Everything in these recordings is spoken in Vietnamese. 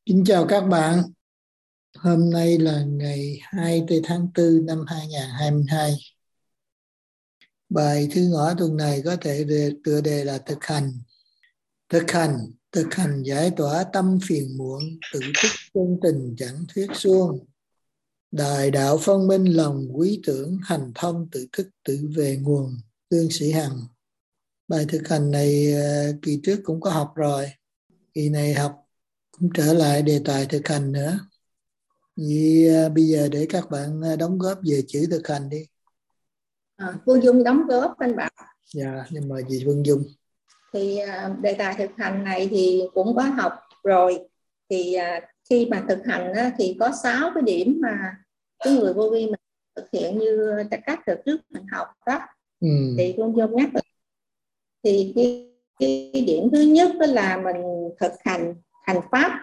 Kính chào các bạn. Hôm nay là ngày 20 tháng 4 năm 2022. Bài thư ngõ tuần này có thể tựa đề là thực hành. Thực hành giải tỏa tâm phiền muộn, tự thức chân tình chẳng thuyết suông. Đại đạo phân minh lòng quý tưởng, hành thông tự thức tự về nguồn. Tương Sĩ Hằng. Bài thực hành này kỳ trước cũng có học rồi. Kỳ này học cũng trở lại đề tài thực hành nữa. Vậy bây giờ để các bạn đóng góp về chữ thực hành đi. Phương Dung đóng góp anh Bảo. Dạ, nhưng mà chị Phương Dung. Thì đề tài thực hành này thì cũng có học rồi. Thì khi mà thực hành thì có 6 cái điểm mà cái người vô vi mình thực hiện như các đợt trước mình học đó. Thì Phương Dung nhắc lại. Thì cái điểm thứ nhất đó là mình thực hành pháp.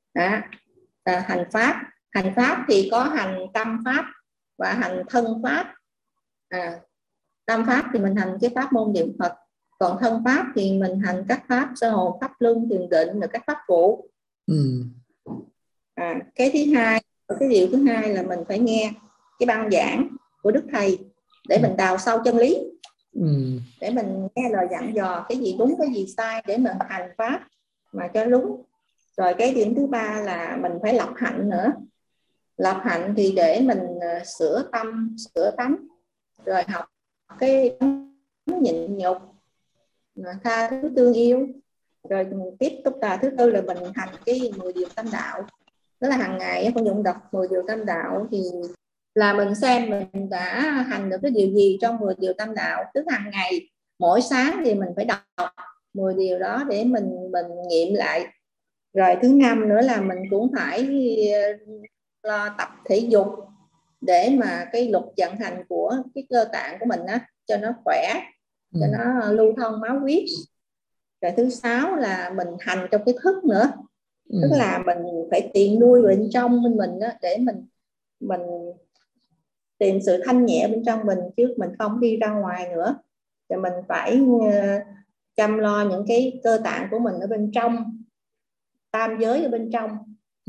Hành pháp thì có hành tâm pháp và hành thân pháp. Tâm pháp thì mình hành cái pháp môn niệm Phật, còn thân pháp thì mình hành các pháp sơ hồn, pháp luân, thiền định, rồi các pháp phụ. Cái điều thứ hai là mình phải nghe cái băng giảng của Đức Thầy để mình đào sâu chân lý, để mình nghe lời dặn dò cái gì đúng cái gì sai để mình hành pháp mà cho đúng. Rồi cái điểm thứ ba là mình phải lập hạnh nữa. Lập hạnh thì để mình sửa tâm, sửa tánh, rồi học cái nhịn nhục, tha thứ tương yêu. Rồi tiếp tục là thứ tư là mình hành cái 10 điều tâm đạo. Đó là hàng ngày con Dũng đọc 10 điều tâm đạo thì là mình xem mình đã hành được cái điều gì trong 10 điều tâm đạo. Tức hàng ngày mỗi sáng thì mình phải đọc 10 điều đó để mình nghiệm lại. Rồi thứ năm nữa là mình cũng phải tập thể dục để mà cái luật vận hành của cái cơ tạng của mình cho nó khỏe, cho nó lưu thông máu huyết. Rồi thứ sáu là mình hành trong cái thức nữa. Tức là mình phải tìm nuôi bên trong mình để mình tìm sự thanh nhẹ bên trong mình, chứ mình không đi ra ngoài nữa. Rồi mình phải chăm lo những cái cơ tạng của mình ở bên trong, tam giới ở bên trong.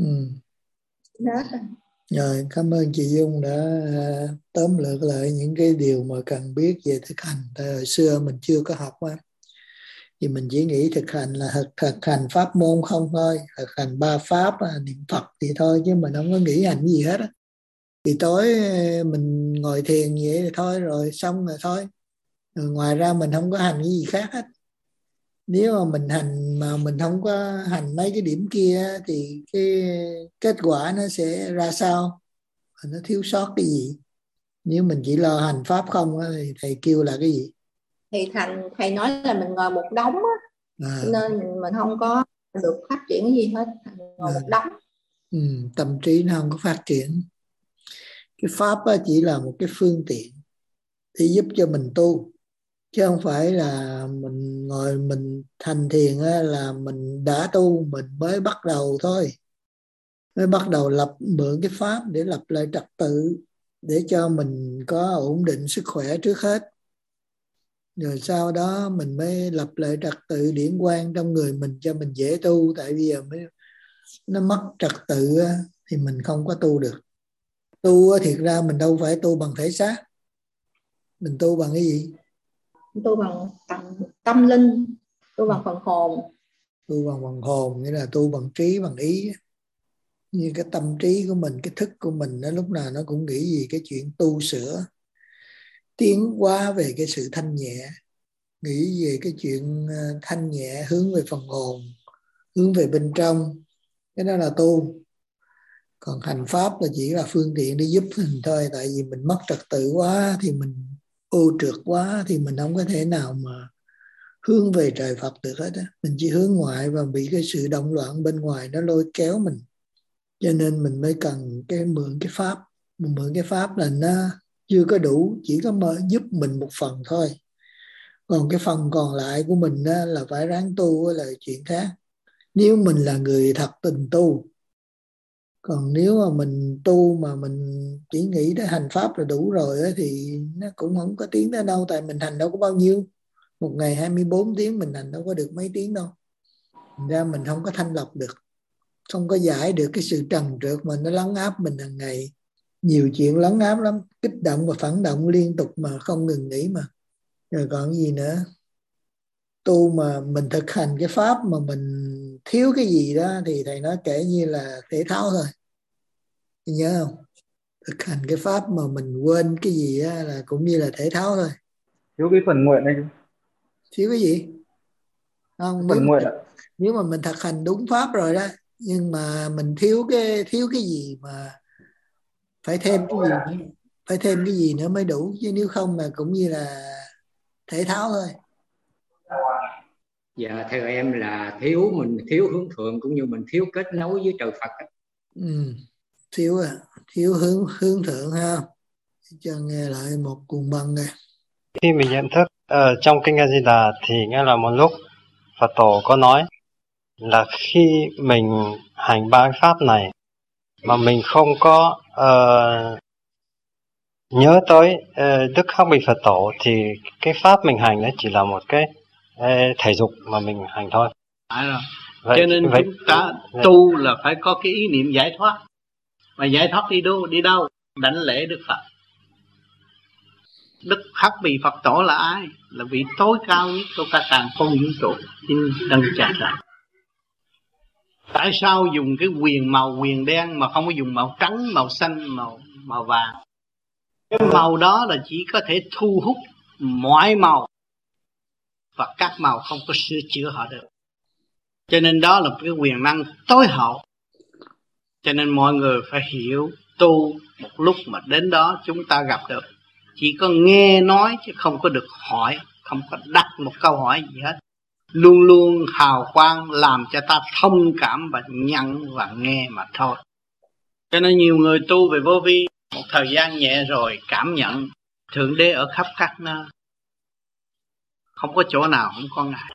Đó. Rồi, cảm ơn chị Dung đã tóm lược lại những cái điều mà cần biết về thực hành. Tại hồi xưa mình chưa có học á, thì mình chỉ nghĩ thực hành là thực hành pháp môn không thôi, thực hành 3 pháp niệm Phật thì thôi, chứ mình không có nghĩ hành gì hết á. Thì tối mình ngồi thiền vậy thì thôi, rồi xong rồi thôi. Rồi ngoài ra mình không có hành cái gì khác hết. Nếu mà mình hành mà mình không có hành mấy cái điểm kia thì cái kết quả nó sẽ ra sao? Nó thiếu sót cái gì? Nếu mình chỉ lo hành pháp không thì thầy kêu là cái gì? Thì thầy nói là mình ngồi một đống nên mình không có được phát triển cái gì hết, ngồi một đống. Tâm trí nó không có phát triển. Cái pháp chỉ là một cái phương tiện để giúp cho mình tu, chứ không phải là mình ngồi mình thành thiền là mình đã tu, mình mới bắt đầu thôi, mới bắt đầu mượn cái pháp để lập lại trật tự, để cho mình có ổn định sức khỏe trước hết, rồi sau đó mình mới lập lại trật tự điển quang trong người mình cho mình dễ tu. Tại bây giờ nó mất trật tự thì mình không có tu được. Tu thiệt ra mình đâu phải tu bằng thể xác, mình tu bằng cái gì? Tu bằng tâm linh, tu bằng phần hồn. Tu bằng phần hồn nghĩa là tu bằng trí, bằng ý. Như cái tâm trí của mình, cái thức của mình nó lúc nào nó cũng nghĩ gì cái chuyện tu sửa, tiến hóa về cái sự thanh nhẹ, nghĩ về cái chuyện thanh nhẹ, hướng về phần hồn, hướng về bên trong. Cái đó là tu. Còn hành pháp là chỉ là phương tiện để giúp mình thôi. Tại vì mình mất trật tự quá thì mình ô trượt quá thì mình không có thể nào mà hướng về trời Phật được hết á. Mình chỉ hướng ngoại và bị cái sự động loạn bên ngoài nó lôi kéo mình. Cho nên mình mới cần mượn cái pháp. Mình mượn cái pháp là nó chưa có đủ, chỉ có giúp mình một phần thôi. Còn cái phần còn lại của mình là phải ráng tu là chuyện khác. Nếu mình là người thật tình tu. Còn nếu mà mình tu mà mình chỉ nghĩ tới hành pháp là đủ rồi thì nó cũng không có tiến tới đâu. Tại mình hành đâu có bao nhiêu. Một ngày 24 tiếng mình hành đâu có được mấy tiếng đâu. Thành ra mình không có thanh lọc được. không có giải được cái sự trần trượt mà nó lấn áp mình hàng ngày. Nhiều chuyện lấn áp lắm, kích động và phản động liên tục mà không ngừng nghỉ mà. Rồi còn gì nữa. Tu mà mình thực hành cái pháp mà mình thiếu cái gì đó thì thầy nói kể như là thể thao thôi. Nhớ không? Thực hành cái pháp mà mình quên cái gì đó là cũng như là thể thao thôi. Thiếu cái phần nguyện này. Thiếu cái gì? Không, Phần nguyện ạ. nếu mà mình thực hành đúng pháp rồi đó, nhưng mà mình thiếu cái gì mà phải thêm cái gì nữa, phải thêm cái gì nữa mới đủ, chứ nếu không là cũng như là thể thao thôi. Dạ theo em là mình thiếu hướng thượng cũng như mình thiếu kết nối với trời Phật. Thiếu hướng thượng ha. Cho nghe lại một cuồng băng đây. Khi mình nhận thức trong kinh A Di Đà thì nghe là một lúc Phật tổ có nói là khi mình hành ba pháp này mà mình không có nhớ tới Đức Khắc Bì Phật tổ thì cái pháp mình hành nó chỉ là một cái thể dục mà mình hành thôi. Vậy, cho nên chúng ta tu là phải có cái ý niệm giải thoát. Mà giải thoát đi đâu? Đảnh lễ Đức Phật. Đức Khắc Bì Phật tổ là ai? Là vị tối cao nhất của cả tàng phong vũ trụ trên đấng tràng trại. Tại sao dùng cái quyền đen mà không có dùng màu trắng, màu xanh, màu vàng? Cái màu đó là chỉ có thể thu hút mọi màu, và các màu không có sửa chữa họ được. Cho nên đó là cái quyền năng tối hậu. Cho nên mọi người phải hiểu tu một lúc mà đến đó chúng ta gặp được. Chỉ có nghe nói chứ không có được hỏi, không có đặt một câu hỏi gì hết. Luôn luôn hào quang làm cho ta thông cảm và nhận và nghe mà thôi. Cho nên nhiều người tu về vô vi một thời gian nhẹ rồi cảm nhận Thượng Đế ở khắp các nơi. Không có chỗ nào không có Ngài.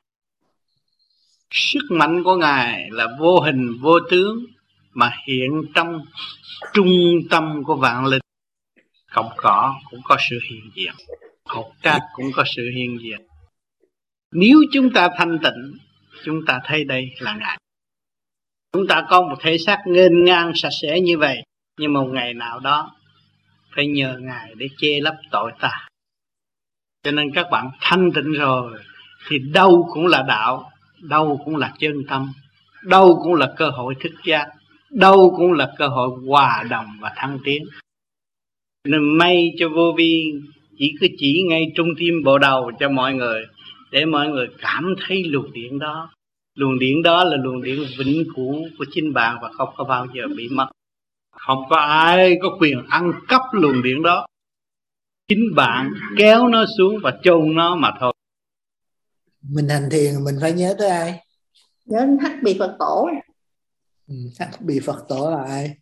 Sức mạnh của Ngài là vô hình vô tướng mà hiện trong trung tâm của vạn linh. Cọng cỏ cũng có sự hiện diện, hột cát cũng có sự hiện diện. Nếu chúng ta thanh tịnh, chúng ta thấy đây là Ngài. Chúng ta có một thể xác nghênh ngang sạch sẽ như vậy, nhưng một ngày nào đó phải nhờ Ngài để che lấp tội ta. Cho nên các bạn thanh tịnh rồi thì đâu cũng là đạo, đâu cũng là chân tâm, đâu cũng là cơ hội thức giác, đâu cũng là cơ hội hòa đồng và thăng tiến. Nên may cho vô vi chỉ ngay trung tim bộ đầu cho mọi người, để mọi người cảm thấy luồng điện đó. Luồng điện đó là luồng điện vĩnh cửu của chính bạn và không có bao giờ bị mất. Không có ai có quyền ăn cắp luồng điện đó. Chính bạn kéo nó xuống và chôn nó mà thôi. Mình hành thiền mình phải nhớ tới ai? Nhớ đến Hắc Bì Phật tổ. Hắc Bì Phật tổ là ai?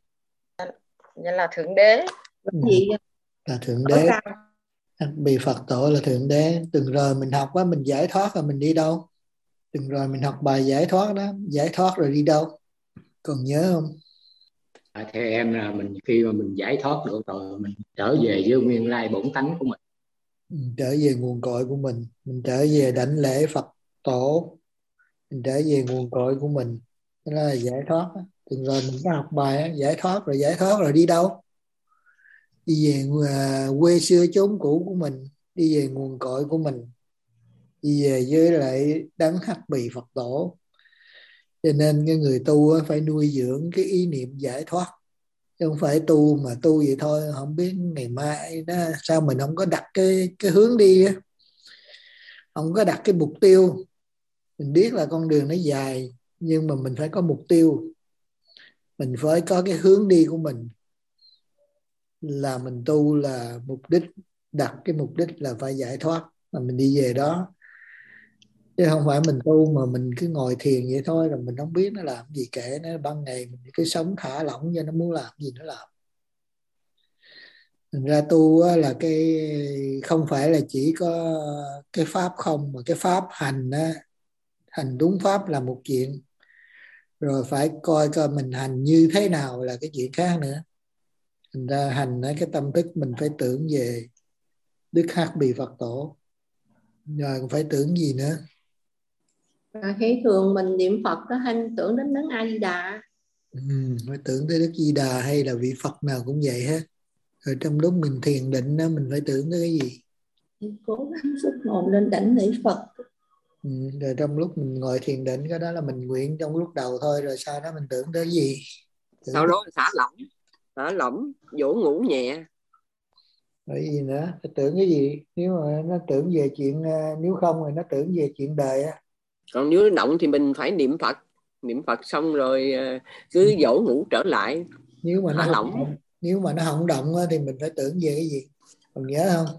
Vậy là Thượng Đế. Gì? Là Thượng Đế. Hắc Bì Phật tổ là Thượng Đế. Từng rồi mình học á, mình giải thoát rồi mình đi đâu? Từng rồi mình học bài giải thoát đó, giải thoát rồi đi đâu? Còn nhớ không? Theo em là khi mà mình giải thoát được rồi, mình trở về với nguyên lai bổn tánh của mình. Trở về nguồn cội của mình trở về đảnh lễ Phật tổ, mình trở về nguồn cội của mình, đó là giải thoát. Từng rồi mình có học bài giải thoát rồi đi đâu? Đi về quê xưa chốn cũ của mình, đi về nguồn cội của mình, đi về với lại đấng Hắc Bì Phật tổ. Cho nên cái người tu phải nuôi dưỡng cái ý niệm giải thoát, chứ không phải tu mà tu vậy thôi, không biết ngày mai đó sao mình không có đặt cái hướng đi, không có đặt cái mục tiêu. Mình biết là con đường nó dài, nhưng mà mình phải có mục tiêu, mình phải có cái hướng đi của mình. Là mình tu là mục đích, đặt cái mục đích là phải giải thoát, mà mình đi về đó. Chứ không phải mình tu mà mình cứ ngồi thiền vậy thôi, rồi mình không biết nó làm gì, kệ nó, ban ngày mình cứ sống thả lỏng cho nó muốn làm gì nó làm. Thành ra tu là cái không phải là chỉ có cái pháp không, mà cái pháp hành á, hành đúng pháp là một chuyện, rồi phải coi coi mình hành như thế nào là cái chuyện khác nữa. Thành ra hành cái tâm thức mình phải tưởng về Đức Hắc Bì Phật tổ, rồi còn phải tưởng gì nữa? Khi thường mình niệm Phật đó hay tưởng đến Đấng A Di Đà. Phải tưởng tới Đức Di Đà hay là vị Phật nào cũng vậy hết. Rồi trong lúc mình thiền định đó, mình phải tưởng tới cái gì? Cố gắng xuất hồn lên đảnh lễ Phật. Rồi trong lúc mình ngồi thiền định, cái đó là mình nguyện trong lúc đầu thôi, rồi sau đó mình tưởng tới cái gì? Sau đó thả lỏng, vỗ ngủ nhẹ. Rồi gì nữa? Phải tưởng cái gì? Nếu mà nó tưởng về chuyện, nếu không thì nó tưởng về chuyện đời á. Còn nếu động thì mình phải niệm Phật xong rồi cứ dỗ ngủ trở lại. Nếu mà nó thả không lỏng. động, nếu mà nó không động á, thì mình phải tưởng về cái gì? Còn nhớ không?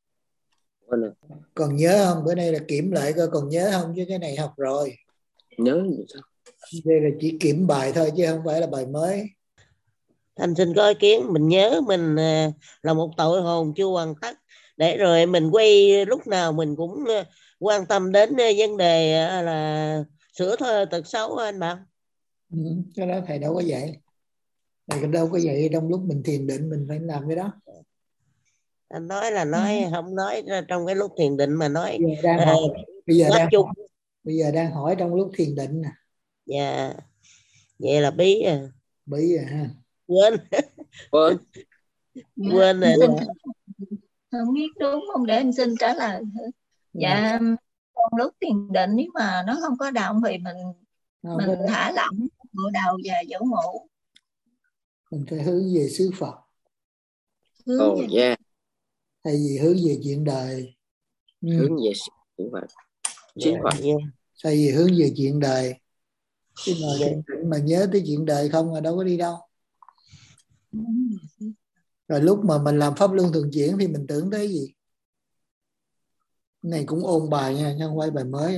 Còn nhớ không? Bữa nay là kiểm lại coi còn nhớ không, chứ cái này học rồi. Nhớ. Đây là chỉ kiểm bài thôi chứ không phải là bài mới. Thành xin có ý kiến, mình nhớ mình là một tội hồn chưa hoàn tất, để rồi mình quay lúc nào mình cũng quan tâm đến vấn đề là sửa thôi tật xấu anh Bảo. Cái đó thầy đâu có dạy. Thầy đâu có dạy trong lúc mình thiền định mình phải làm cái đó. Anh nói là nói, không nói trong cái lúc thiền định mà nói. Bây giờ đang hỏi trong lúc thiền định nè. Dạ. Vậy là bí à. Bí à ha. Quên rồi. Không biết đúng không, để anh xin trả lời. Dạ, trong lúc thiền định nếu mà nó không có động thì mình thả lỏng bộ đầu và vỗ ngủ. Mình phải hướng về xứ Phật. Yeah. Thay vì hướng về chuyện đời. Hướng về xứ Phật. Thay vì hướng về chuyện đời. Chứ mà nhớ tới chuyện đời không là đâu có đi đâu. Rồi lúc mà mình làm pháp luân thường chuyển thì mình tưởng tới gì? Cái này cũng ôn bài nha, chứ không phải bài mới.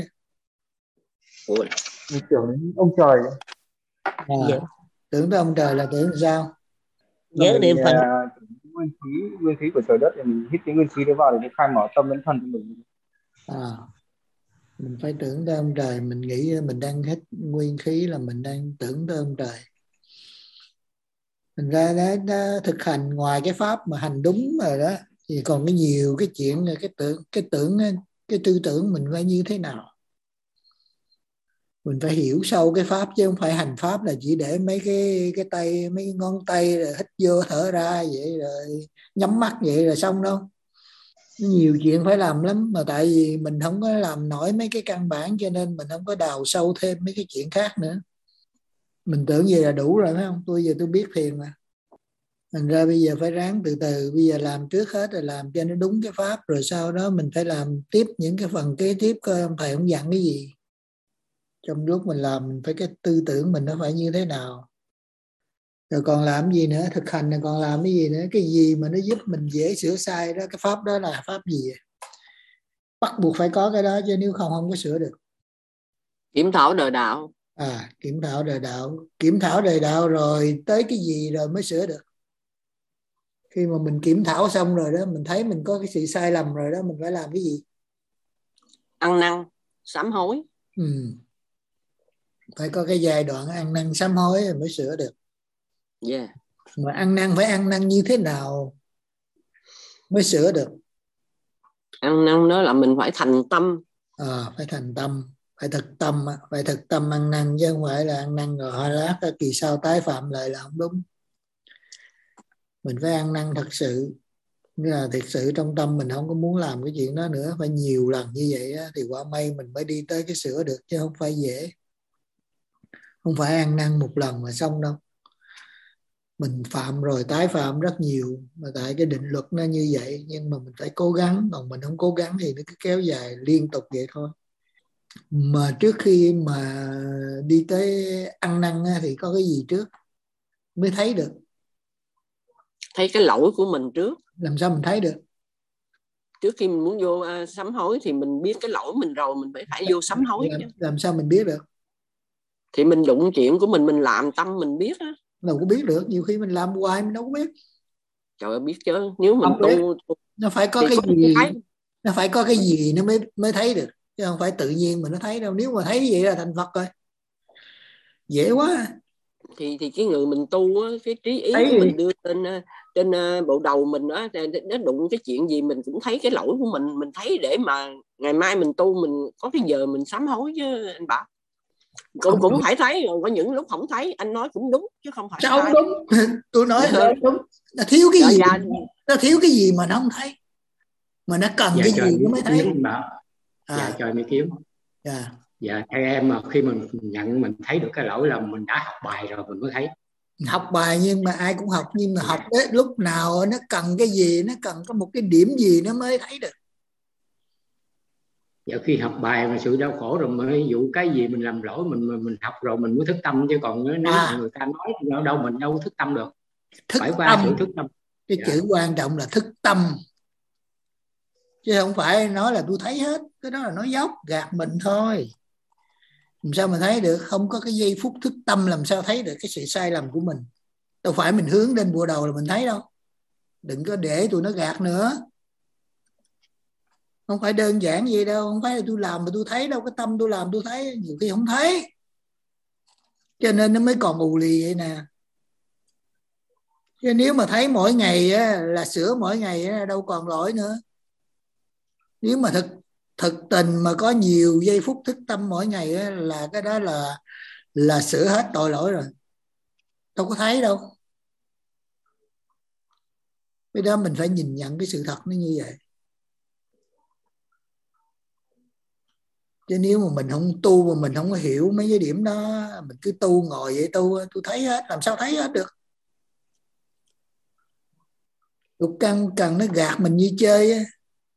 Mình tưởng đến ông trời. Tưởng tới ông trời là tưởng sao? Nhớ niệm Phật. Nguyên khí của trời đất thì mình hít cái nguyên khí đấy vào để khai mở tâm đến thân của mình. Mình phải tưởng tới ông trời, mình nghĩ mình đang hít nguyên khí là mình đang tưởng tới ông trời. Mình ra đã thực hành ngoài cái pháp mà hành đúng rồi đó, thì còn cái nhiều cái chuyện, cái tư tưởng mình phải như thế nào. Mình phải hiểu sâu cái pháp chứ không phải hành pháp là chỉ để mấy cái tay, mấy cái ngón tay rồi hít vô thở ra vậy rồi nhắm mắt vậy là xong đâu. Nhiều chuyện phải làm lắm, mà tại vì mình không có làm nổi mấy cái căn bản cho nên mình không có đào sâu thêm mấy cái chuyện khác nữa. Mình tưởng vậy là đủ rồi phải không? Giờ tôi biết thiền mà. Thành ra bây giờ phải ráng từ từ, bây giờ làm trước hết là làm cho nó đúng cái pháp, rồi sau đó mình phải làm tiếp những cái phần kế tiếp coi ông thầy ông dặn cái gì. Trong lúc mình làm mình phải cái tư tưởng mình nó phải như thế nào. Rồi còn làm gì nữa, thực hành là còn làm cái gì nữa, cái gì mà nó giúp mình dễ sửa sai đó, cái pháp đó là pháp gì? Bắt buộc phải có cái đó chứ nếu không có sửa được. Kiểm thảo đời đạo. Kiểm thảo đời đạo. Kiểm thảo đời đạo rồi tới cái gì rồi mới sửa được. Khi mà mình kiểm thảo xong rồi đó, mình thấy mình có cái sự sai lầm rồi đó, mình phải làm cái gì? Ăn năn, sám hối. Phải có cái giai đoạn ăn năn sám hối rồi mới sửa được. Mà ăn năn phải ăn năn như thế nào mới sửa được? Ăn năn đó là mình phải thành tâm. Phải thành tâm, phải thực tâm ăn năn, chứ không phải là ăn năn rồi hoa lát kỳ sau tái phạm lại là không đúng. Mình phải ăn năn thật sự, nghĩa là thật sự trong tâm mình không có muốn làm cái chuyện đó nữa, phải nhiều lần như vậy á, thì quả may mình mới đi tới cái sửa được, chứ không phải dễ. Không phải ăn năn một lần mà xong đâu. Mình phạm rồi tái phạm rất nhiều, mà tại cái định luật nó như vậy, nhưng mà mình phải cố gắng, còn mình không cố gắng thì nó cứ kéo dài liên tục vậy thôi. Mà trước khi mà đi tới ăn năn thì có cái gì trước mới thấy được? Thấy cái lỗi của mình trước. Làm sao mình thấy được? Trước khi mình muốn vô sám hối thì mình biết cái lỗi mình rồi, mình phải vô sám hối. Làm sao mình biết được? Thì mình đụng chuyện của mình làm tâm mình biết á. Đâu có biết được, nhiều khi mình làm hoài mình đâu có biết. Trời ơi, biết chứ, nếu mình tu nó phải có cái gì, nó phải có cái gì nó mới thấy được, chứ không phải tự nhiên mà nó thấy đâu. Nếu mà thấy vậy là thành Phật rồi, dễ quá. Thì cái người mình tu á, cái trí ý của mình đưa trên bộ đầu mình á, nó đụng cái chuyện gì mình cũng thấy cái lỗi của mình thấy để mà ngày mai mình tu mình có cái giờ mình sám hối chứ anh Bảo. cũng phải thấy, có những lúc không thấy. Anh nói cũng đúng chứ không phải sao không đúng. Tôi nói là đúng. Nó thiếu cái gì, nó thiếu cái gì mà nó không thấy, mà nó cần cái gì nó mới thấy. Dạ trời mới kiếm. Dạ theo em mà khi mình nhận mình thấy được cái lỗi là mình đã học bài rồi mình mới thấy. Học bài nhưng mà ai cũng học, nhưng mà học đến lúc nào nó cần cái gì, nó cần có một cái điểm gì nó mới thấy được. Dạ khi học bài mà sự đau khổ rồi mới dụ cái gì mình làm lỗi mình học rồi mình mới thức tâm, chứ còn nếu người ta nói đâu mình đâu thức tâm được. Thức phải qua tâm. sự thức tâm. Cái chữ quan trọng là thức tâm, chứ không phải nói là tôi thấy hết. Cái đó là nói dốc gạt mình thôi. Làm sao mà thấy được? Không có cái giây phút thức tâm làm sao thấy được cái sự sai lầm của mình. Đâu phải mình hướng lên bộ đầu là mình thấy đâu. Đừng có để tụi nó gạt nữa. Không phải đơn giản vậy đâu. Không phải là tôi làm mà tôi thấy đâu. Cái tâm tôi làm tôi thấy, nhiều khi không thấy. Cho nên nó mới còn ù lì vậy nè. Chứ nếu mà thấy mỗi ngày á, là sửa mỗi ngày á, đâu còn lỗi nữa. Nếu mà thực tình mà có nhiều giây phút thức tâm mỗi ngày á, là cái đó là sửa hết tội lỗi rồi. Đâu có thấy đâu. Cái đó mình phải nhìn nhận cái sự thật nó như vậy. Chứ nếu mà mình không tu mà mình không có hiểu mấy cái điểm đó, mình cứ tu ngồi vậy tu, tôi thấy hết, làm sao thấy hết được. Lục căn cần nó gạt mình như chơi á.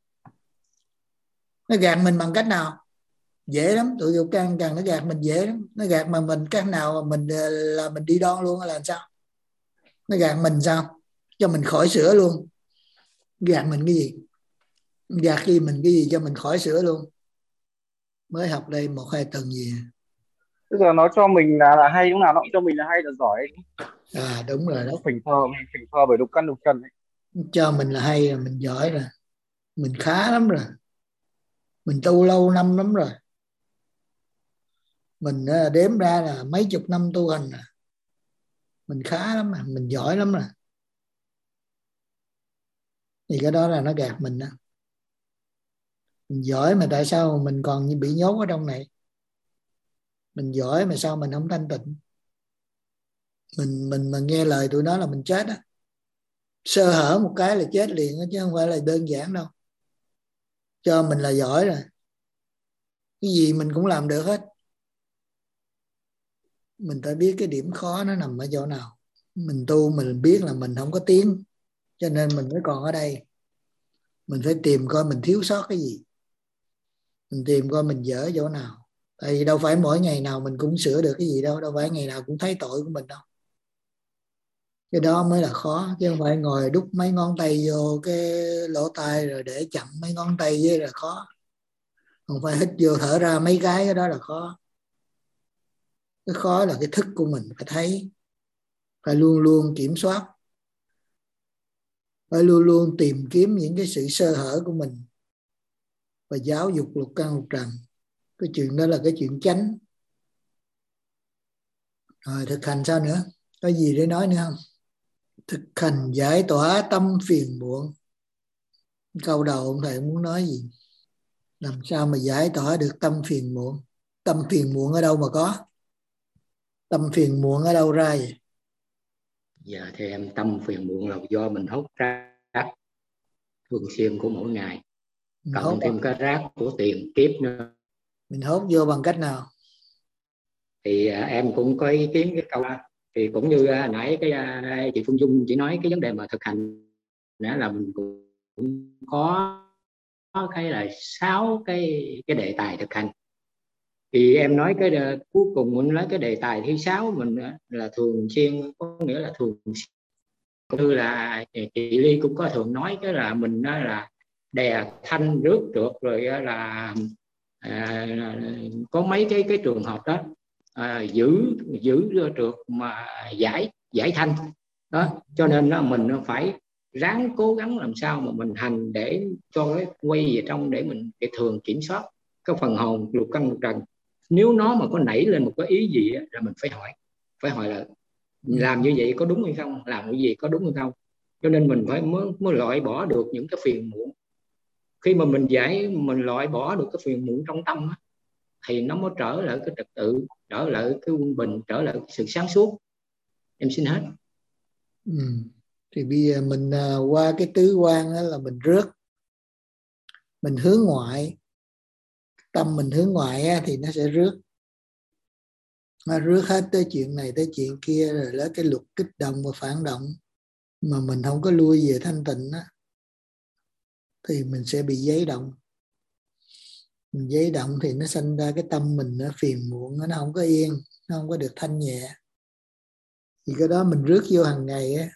Nó gạt mình bằng cách nào? Dễ lắm. Tụi lục căn cần nó gạt mình dễ lắm. Nó gạt mà mình cách nào mà mình là mình đi đoan luôn là làm sao? Nó gạt mình sao? Cho mình khỏi sửa luôn. Gạt mình cái gì? Gạt gì mình cái gì cho mình khỏi sửa luôn? Mới học đây 1-2 tuần gì. Bây giờ nó cho mình là hay, lúc nào nó cũng cho mình là hay là giỏi. Đúng rồi đó. Phỉnh phơ bởi lục căn lục trần ấy. Cho mình là hay rồi, mình giỏi rồi, mình khá lắm rồi, mình tu lâu năm lắm rồi, mình đếm ra là mấy chục năm tu hành rồi. Mình khá lắm rồi, mình giỏi lắm rồi. Thì cái đó là nó gạt mình đó. Mình giỏi mà tại sao mình còn bị nhốt ở trong này? Mình giỏi mà sao mình không thanh tịnh? Mình mà nghe lời tụi nó là mình chết á. Sơ hở một cái là chết liền đó, chứ không phải là đơn giản đâu. Cho mình là giỏi rồi, cái gì mình cũng làm được hết. Mình phải biết cái điểm khó nó nằm ở chỗ nào. Mình tu mình biết là mình không có tiếng, cho nên mình mới còn ở đây. Mình phải tìm coi mình thiếu sót cái gì, mình tìm coi mình dở chỗ nào. Tại vì đâu phải mỗi ngày nào mình cũng sửa được cái gì đâu. Đâu phải ngày nào cũng thấy tội của mình đâu. Cái đó mới là khó, chứ không phải ngồi đút mấy ngón tay vô cái lỗ tai rồi để chậm mấy ngón tay với là khó. Không phải hít vô thở ra mấy cái đó là khó. Cái khó là cái thức của mình phải thấy, phải luôn luôn kiểm soát, phải luôn luôn tìm kiếm những cái sự sơ hở của mình và giáo dục lục căn lục trần. Cái chuyện đó là cái chuyện chánh. Rồi thực hành sao nữa? Có gì để nói nữa không? Thực hành giải tỏa tâm phiền muộn. Câu đầu ông thầy muốn nói gì? Làm sao mà giải tỏa được tâm phiền muộn? Tâm phiền muộn ở đâu mà có? Tâm phiền muộn ở đâu ra vậy? Dạ thì em tâm phiền muộn là do mình hốt rác thường xuyên của mỗi ngày, cộng thêm cái rác của tiền kiếp nữa. Mình hốt vô bằng cách nào? Thì em cũng có ý kiến cái câu đó. Thì cũng như nãy cái chị Phương Dung chỉ nói cái vấn đề mà thực hành đó là mình cũng có cái là 6 cái đề tài thực hành. Thì em nói cái cuối cùng mình nói cái đề tài thứ 6 mình là thường xuyên, có nghĩa là thường cũng như là chị Ly cũng có thường nói cái là mình đó là đè thanh rước trượt, rồi là có mấy cái trường hợp đó giữ trượt mà giải thanh đó. Cho nên đó, mình phải ráng cố gắng làm sao mà mình hành để cho cái quay về trong, để mình để thường kiểm soát cái phần hồn lục căn lục trần. Nếu nó mà có nảy lên một cái ý gì đó, là mình phải hỏi là làm như vậy có đúng hay không, làm cái gì có đúng hay không. Cho nên mình phải mới loại bỏ được những cái phiền muộn. Khi mà mình loại bỏ được cái phiền muộn trong tâm á, thì nó mới trở lại cái trật tự, trở lại cái quân bình, trở lại cái sự sáng suốt. Em xin hết. Thì bây giờ mình qua cái tứ quan đó là mình rước, mình hướng ngoại, tâm mình hướng ngoại á, thì nó sẽ rước. Nó rước hết tới chuyện này tới chuyện kia, rồi lấy cái luật kích động và phản động mà mình không có lui về thanh tịnh á, thì mình sẽ bị giấy động. Mình giấy động thì nó sinh ra cái tâm mình nó phiền muộn, nó không có yên, nó không có được thanh nhẹ. Thì cái đó mình rước vô hàng ngày á,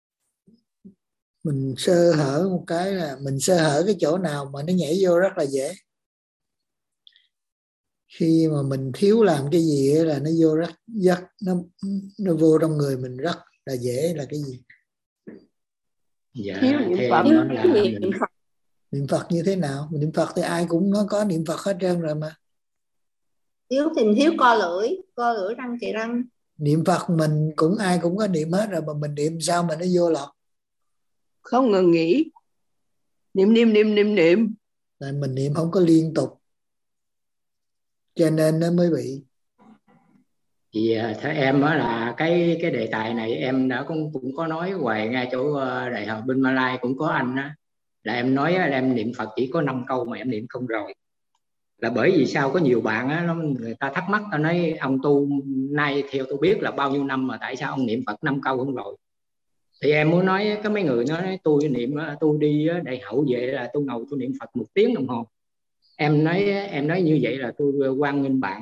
mình sơ hở một cái là mình sơ hở cái chỗ nào mà nó nhảy vô rất là dễ. Khi mà mình thiếu làm cái gì là nó vô rất nó vô trong người mình rất là dễ. Là cái gì? Dạ, thiếu niệm Phật. Niệm Phật như thế nào? Niệm Phật thì ai cũng nó có niệm Phật hết trơn rồi mà. Thiếu thì thiếu co lưỡi răng chày răng. Niệm Phật mình cũng ai cũng có niệm hết rồi, mà mình niệm sao mà nó vô lọt? Không ngừng nghỉ, niệm. Tại mình niệm không có liên tục, cho nên nó mới bị. Thì theo em đó là cái đề tài này em đã cũng có nói hoài ngay chỗ đại học bên Malai cũng có anh á, là em nói là em niệm Phật chỉ có 5 câu mà em niệm không rồi. Là bởi vì sao có nhiều bạn á, người ta thắc mắc, ta nói ông tu nay theo tôi biết là bao nhiêu năm mà tại sao ông niệm Phật 5 câu không rồi. Thì em muốn nói có mấy người nói tôi niệm, tôi đi đại hậu về là tôi ngồi tôi niệm Phật 1 tiếng đồng hồ. Em nói như vậy là tôi hoan nghênh bạn,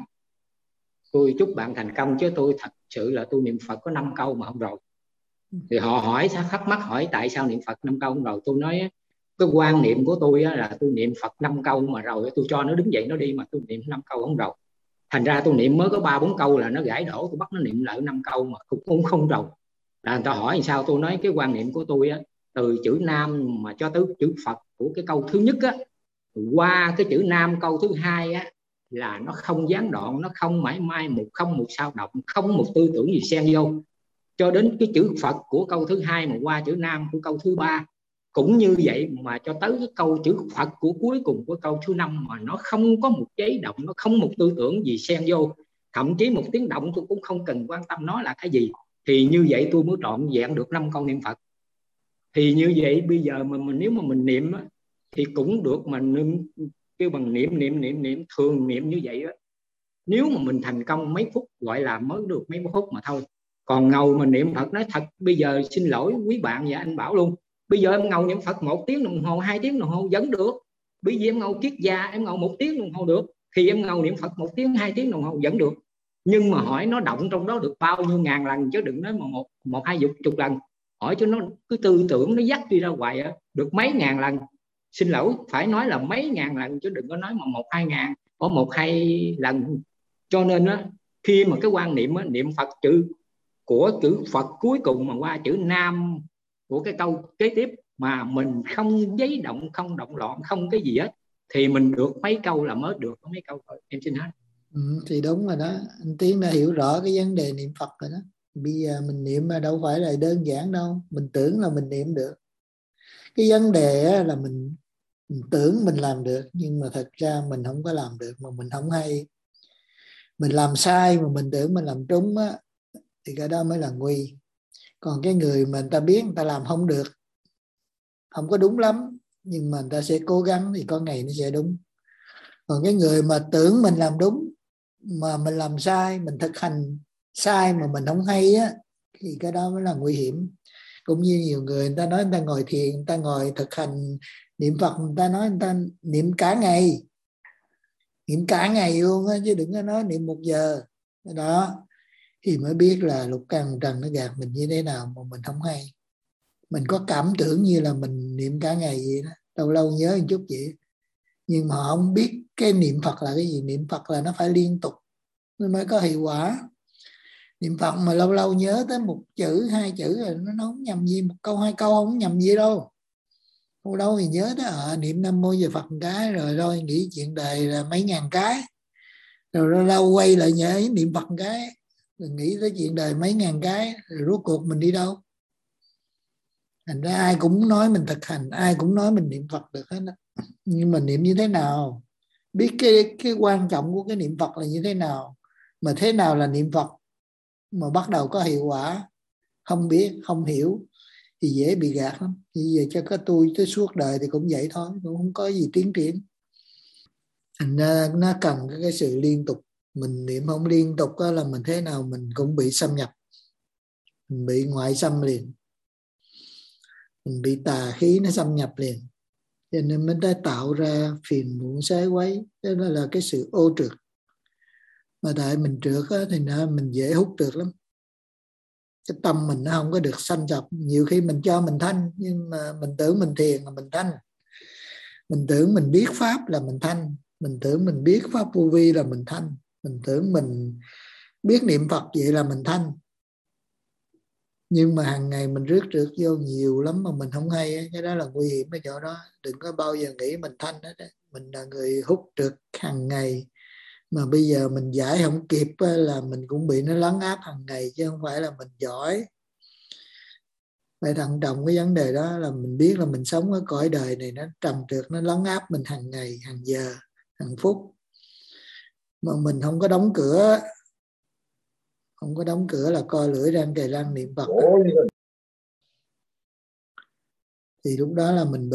tôi chúc bạn thành công, chứ tôi thật sự là tôi niệm Phật có 5 câu mà không rồi. Thì họ hỏi, thắc mắc hỏi tại sao niệm Phật 5 câu không rồi. Tôi nói cái quan niệm của tôi là tôi niệm Phật 5 câu mà rồi tôi cho nó đứng dậy nó đi, mà tôi niệm 5 câu không rồi. Thành ra tôi niệm mới có 3-4 câu là nó gãy đổ, tôi bắt nó niệm lại 5 câu mà cũng không rồi. Là người ta hỏi sao, tôi nói cái quan niệm của tôi từ chữ Nam mà cho tới chữ Phật của cái câu thứ nhất qua cái chữ Nam câu thứ hai là nó không gián đoạn, nó không mãi mai không một sao động, không một tư tưởng gì xen vô. Cho đến cái chữ Phật của câu thứ hai mà qua chữ Nam của câu thứ ba cũng như vậy, mà cho tới cái câu chữ Phật của cuối cùng của câu thứ 5 mà nó không có một giấy động, nó không một tư tưởng gì xen vô, thậm chí một tiếng động tôi cũng không cần quan tâm nó là cái gì. Thì như vậy tôi mới trọn vẹn được 5 câu niệm Phật. Thì như vậy bây giờ mà nếu mà mình niệm thì cũng được, mà kêu bằng niệm thường niệm như vậy nếu mà mình thành công mấy phút gọi là mới được mấy phút mà thôi. Còn ngầu mà niệm Phật, nói thật bây giờ xin lỗi quý bạn và anh Bảo luôn, bây giờ em ngầu niệm Phật 1 tiếng đồng hồ 2 tiếng đồng hồ vẫn được. Bây giờ em ngầu kiết già em ngầu 1 tiếng đồng hồ được, thì em ngầu niệm Phật 1 tiếng 2 tiếng đồng hồ vẫn được. Nhưng mà hỏi nó động trong đó được bao nhiêu ngàn lần, chứ đừng nói mà một hai chục lần. Hỏi cho nó cứ tư tưởng nó dắt đi ra ngoài được mấy ngàn lần. Xin lỗi phải nói là mấy ngàn lần, chứ đừng có nói mà 1-2 ngàn, có 1-2 lần. Cho nên khi mà cái quan niệm niệm Phật của chữ Phật cuối cùng mà qua chữ Nam của cái câu kế tiếp mà mình không giấy động, không động loạn, không cái gì hết, thì mình được mấy câu là mới được mấy câu thôi. Em xin hết. Thì đúng rồi đó, anh Tiến đã hiểu rõ cái vấn đề niệm Phật rồi đó. Bây giờ mình niệm mà đâu phải là đơn giản đâu, mình tưởng là mình niệm được. Cái vấn đề là mình tưởng mình làm được, nhưng mà thật ra mình không có làm được, mà mình không hay. Mình làm sai mà mình tưởng mình làm trúng thì cái đó mới là nguy. Còn cái người mà người ta biết người ta làm không được, không có đúng lắm, nhưng mà người ta sẽ cố gắng thì có ngày nó sẽ đúng. Còn cái người mà tưởng mình làm đúng mà mình làm sai, mình thực hành sai mà mình không hay thì cái đó mới là nguy hiểm. Cũng như nhiều người ta nói người ta ngồi thiền, người ta ngồi thực hành niệm Phật, người ta nói người ta niệm cả ngày, niệm cả ngày luôn chứ đừng có nói niệm 1 giờ. Đó thì mới biết là lục căn trần nó gạt mình như thế nào mà mình không hay. Mình có cảm tưởng như là mình niệm cả ngày vậy đó, lâu lâu nhớ một chút vậy, nhưng mà họ không biết cái niệm Phật là cái gì. Niệm Phật là nó phải liên tục nó mới có hiệu quả. Niệm Phật mà lâu lâu nhớ tới 1 chữ 2 chữ rồi nó không nhầm gì, 1 câu 2 câu không nhầm gì đâu. Lâu đâu thì nhớ tới niệm Nam Mô Về Phật một cái rồi nghĩ chuyện đời là mấy ngàn cái, rồi lâu quay lại nhớ niệm Phật một cái, rồi nghĩ tới chuyện đời mấy ngàn cái, rồi rốt cuộc mình đi đâu? Thành ra ai cũng nói mình thực hành, ai cũng nói mình niệm Phật được hết đó. Nhưng mà niệm như thế nào? biết cái quan trọng của cái niệm Phật là như thế nào, mà thế nào là niệm Phật mà bắt đầu có hiệu quả, không biết, không hiểu thì dễ bị gạt lắm. Vì vậy cho có tôi tới suốt đời thì cũng vậy thôi, cũng không có gì tiến triển. Thành ra nó cần cái sự liên tục. Mình niệm không liên tục là mình thế nào mình cũng bị xâm nhập, mình bị ngoại xâm liền, mình bị tà khí nó xâm nhập liền, cho nên mới đã tạo ra phiền muộn xế quấy. Đó là cái sự ô trượt. Mà tại mình trượt thì mình dễ hút trượt lắm. Cái tâm mình nó không có được sanh sập. Nhiều khi mình cho mình thanh, nhưng mà mình tưởng mình thiền là mình thanh, mình tưởng mình biết pháp là mình thanh, mình tưởng mình biết pháp vô vi là mình thanh, mình tưởng mình biết niệm Phật vậy là mình thanh. Nhưng mà hàng ngày mình rước trượt vô nhiều lắm mà mình không hay. Cái đó là nguy hiểm ở chỗ đó. Đừng có bao giờ nghĩ mình thanh hết. Mình là người hút trượt hàng ngày, mà bây giờ mình giải không kịp là mình cũng bị nó lấn áp hàng ngày, chứ không phải là mình giỏi. Phải thận trọng cái vấn đề đó, là mình biết là mình sống ở cõi đời này nó trầm trượt, nó lấn áp mình hàng ngày, hàng giờ, hàng phút. Mà mình không có đóng cửa, không có đóng cửa là coi lưỡi răng kề răng niệm Phật đó. Thì lúc đó là mình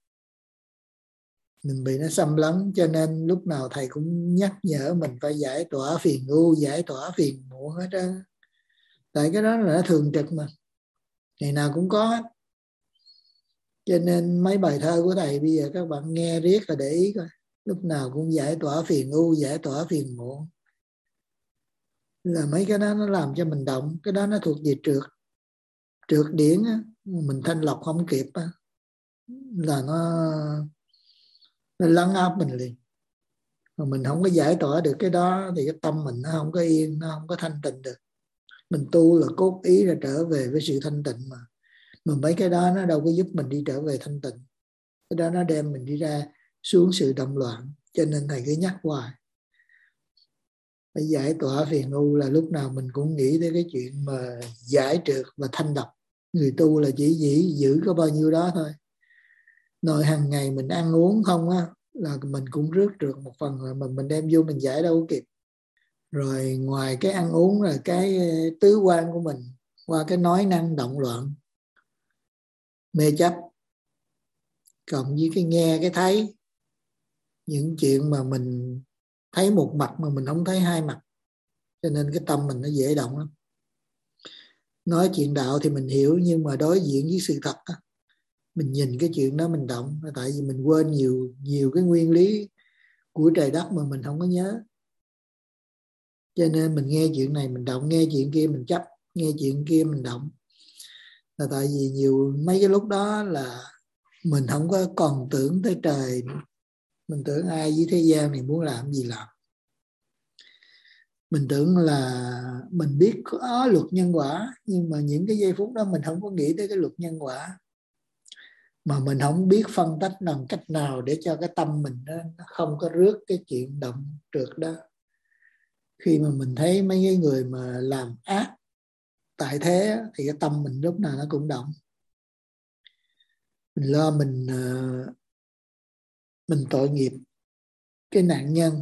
bị nó xâm lấn. Cho nên lúc nào thầy cũng nhắc nhở mình phải giải tỏa phiền ưu, giải tỏa phiền muộn hết đó. Tại cái đó là nó thường trực mà, ngày nào cũng có hết. Cho nên mấy bài thơ của thầy bây giờ các bạn nghe riết là để ý coi, lúc nào cũng giải tỏa phiền ưu, giải tỏa phiền muộn. Là mấy cái đó nó làm cho mình động. Cái đó nó thuộc về trượt điển á. Mình thanh lọc không kịp á, là nó lấn áp mình liền. Mà mình không có giải tỏa được cái đó thì cái tâm mình nó không có yên, nó không có thanh tịnh được. Mình tu là cốt ý là trở về với sự thanh tịnh mà mấy cái đó nó đâu có giúp mình đi trở về thanh tịnh. Cái đó nó đem mình đi ra xuống sự động loạn. Cho nên thầy cứ nhắc hoài, phải giải tỏa phiền ưu. Là lúc nào mình cũng nghĩ tới cái chuyện mà giải trượt và thanh độc. Người tu là chỉ giữ có bao nhiêu đó thôi. Nội hàng ngày mình ăn uống không á, là mình cũng rước trượt một phần rồi, mà mình đem vô mình giải đâu có kịp. Rồi ngoài cái ăn uống là cái tứ quan của mình, qua cái nói năng động loạn, mê chấp, cộng với cái nghe, cái thấy, những chuyện mà mình thấy một mặt mà mình không thấy hai mặt. Cho nên cái tâm mình nó dễ động lắm. Nói chuyện đạo thì mình hiểu, nhưng mà đối diện với sự thật á, mình nhìn cái chuyện đó mình động. Tại vì mình quên nhiều cái nguyên lý của trời đất mà mình không có nhớ. Cho nên mình nghe chuyện này mình động, nghe chuyện kia mình chấp, nghe chuyện kia mình động. Là tại vì mấy cái lúc đó là mình không có còn tưởng tới trời. Mình tưởng ai với thế gian này muốn làm gì làm. Mình tưởng là mình biết có luật nhân quả, nhưng mà những cái giây phút đó mình không có nghĩ tới cái luật nhân quả. Mà mình không biết phân tách làm cách nào để cho cái tâm mình nó không có rước cái chuyện động trượt đó. Khi mà mình thấy mấy cái người mà làm ác tại thế thì cái tâm mình lúc nào nó cũng động. Mình lo mình tội nghiệp cái nạn nhân,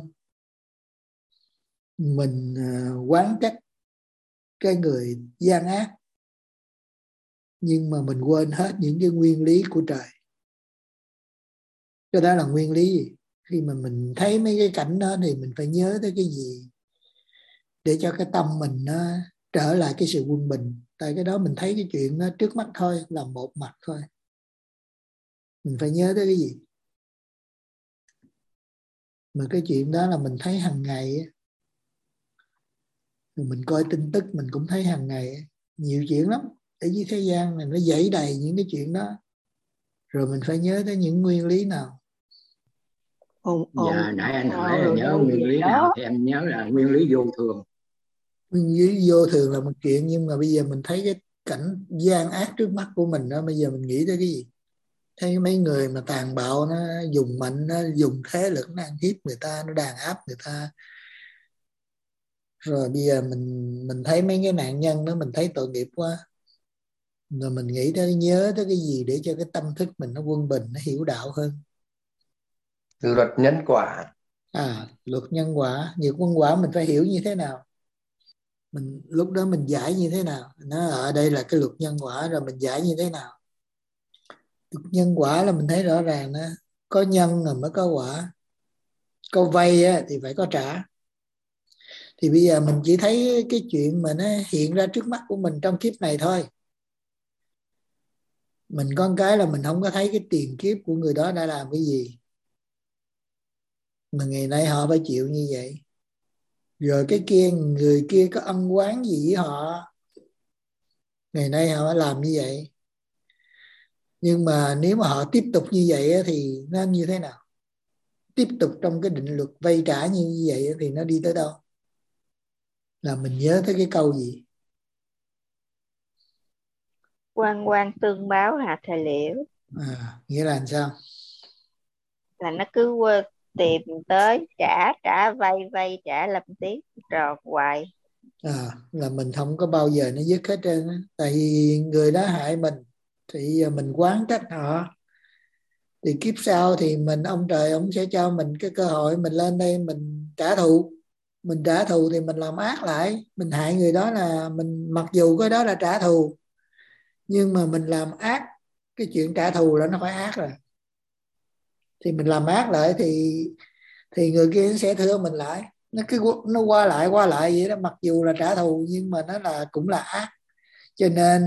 mình oán trách cái người gian ác, nhưng mà mình quên hết những cái nguyên lý của trời. Cái đó là nguyên lý gì? Khi mà mình thấy mấy cái cảnh đó thì mình phải nhớ tới cái gì để cho cái tâm mình nó trở lại cái sự quân bình. Tại cái đó mình thấy cái chuyện nó trước mắt thôi, là một mặt thôi. Mình phải nhớ tới cái gì? Mà cái chuyện đó là mình thấy hàng ngày. Mình coi tin tức mình cũng thấy hàng ngày. Nhiều chuyện lắm. Ở dưới thế gian này nó dẫy đầy những cái chuyện đó. Rồi mình phải nhớ tới những nguyên lý nào. Dạ, nãy anh hỏi là nhớ nguyên lý nào thì em nhớ là nguyên lý vô thường. Nguyên lý vô thường là một chuyện, nhưng mà bây giờ mình thấy cái cảnh gian ác trước mắt của mình đó, bây giờ mình nghĩ tới cái gì? Thấy mấy người mà tàn bạo, nó dùng mạnh, nó dùng thế lực, nó ăn hiếp người ta, nó đàn áp người ta. Rồi bây giờ mình thấy mấy cái nạn nhân đó, mình thấy tội nghiệp quá. Rồi mình nghĩ tới, nhớ tới cái gì để cho cái tâm thức mình nó quân bình, nó hiểu đạo hơn. Luật nhân quả. Luật nhân quả, nghiệp nhân quả mình phải hiểu như thế nào? Mình lúc đó mình giải như thế nào? Nó ở đây là cái luật nhân quả, rồi mình giải như thế nào? Luật nhân quả là mình thấy rõ ràng đó, có nhân rồi mới có quả. Có vay á, thì phải có trả. Thì bây giờ mình chỉ thấy cái chuyện mà nó hiện ra trước mắt của mình trong kiếp này thôi. Mình có một cái là mình không có thấy cái tiền kiếp của người đó đã làm cái gì mà ngày nay họ phải chịu như vậy. Rồi cái kia, người kia có ân oán gì với họ, ngày nay họ phải làm như vậy. Nhưng mà nếu mà họ tiếp tục như vậy thì nó như thế nào? Tiếp tục trong cái định luật vay trả như vậy thì nó đi tới đâu? Là mình nhớ tới cái câu gì? Quan quan tương báo hạt thời liễu. Nghĩa là làm sao? Là nó cứ tìm tới trả vay vay trả lặp tiếp trò hoài. Là mình không có bao giờ nó dứt hết trơn á. Tại vì người đó hại mình thì mình quán trách họ, thì kiếp sau thì ông trời ông sẽ cho mình cái cơ hội mình lên đây mình trả thù. Mình trả thù thì mình làm ác lại, mình hại người đó, là mình mặc dù cái đó là trả thù nhưng mà mình làm ác. Cái chuyện trả thù là nó phải ác rồi, thì mình làm ác lại thì người kia sẽ thương mình lại. Nó cứ nó qua lại vậy đó, mặc dù là trả thù nhưng mà nó là cũng là ác. Cho nên